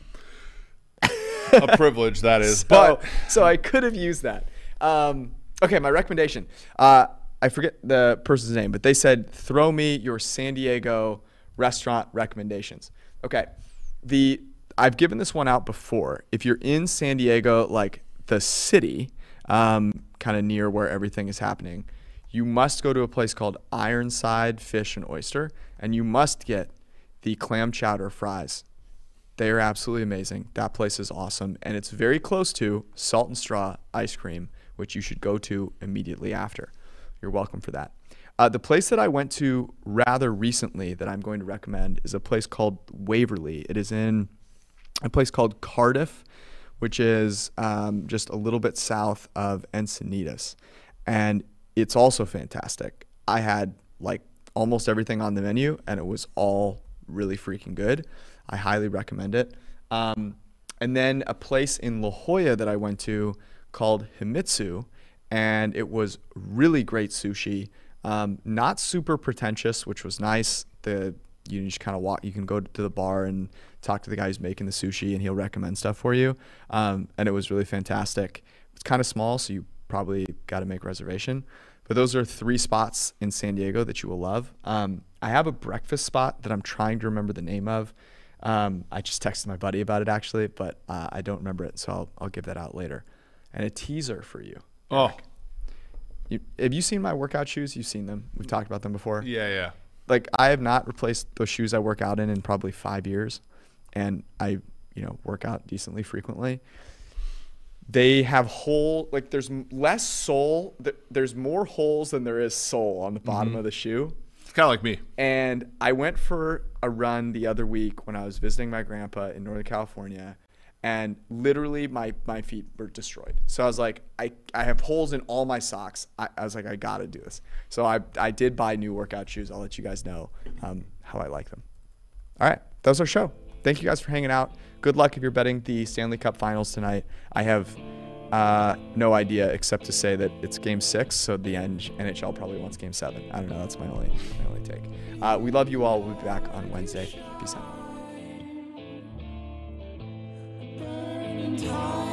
A privilege, that is. So, but so I could have used that. Um, okay, my recommendation. Uh, I forget the person's name, but they said, throw me your San Diego restaurant recommendations. Okay, the I've given this one out before. If you're in San Diego, like the city, um, kind of near where everything is happening, you must go to a place called Ironside Fish and Oyster, and you must get the clam chowder fries. They are absolutely amazing. That place is awesome, and it's very close to Salt and Straw ice cream, which you should go to immediately after. You're welcome for that. Uh, the place that I went to rather recently that I'm going to recommend is a place called Waverly. It is in a place called Cardiff, which is um, just a little bit south of Encinitas. And it's also fantastic. I had like almost everything on the menu, and it was all really freaking good. I highly recommend it. Um, and then a place in La Jolla that I went to called Himitsu, and it was really great sushi. Um, not super pretentious, which was nice. The you just kind of walk. You can go to the bar and talk to the guy who's making the sushi, and he'll recommend stuff for you. Um, and it was really fantastic. It's kind of small, so you probably got to make a reservation. But those are three spots in San Diego that you will love. Um, I have a breakfast spot that I'm trying to remember the name of. Um, I just texted my buddy about it actually, but uh, I don't remember it, so I'll I'll give that out later. And a teaser for you. Oh. Eric. You, have you seen my workout shoes? You've seen them. We've talked about them before. Yeah, yeah. Like, I have not replaced those shoes I work out in in probably five years, and I, you know, work out decently frequently. They have hole, like there's less sole. There's more holes than there is sole on the bottom mm-hmm. of the shoe. It's kind of like me. And I went for a run the other week when I was visiting my grandpa in Northern California, and literally my, my feet were destroyed. So I was like, I, I have holes in all my socks. I, I was like, I got to do this. So I, I did buy new workout shoes. I'll let you guys know um, how I like them. All right, that was our show. Thank you guys for hanging out. Good luck if you're betting the Stanley Cup Finals tonight. I have uh, no idea except to say that it's game six, so the N H L probably wants game seven. I don't know. That's my only, my only take. Uh, we love you all. We'll be back on Wednesday. Peace out.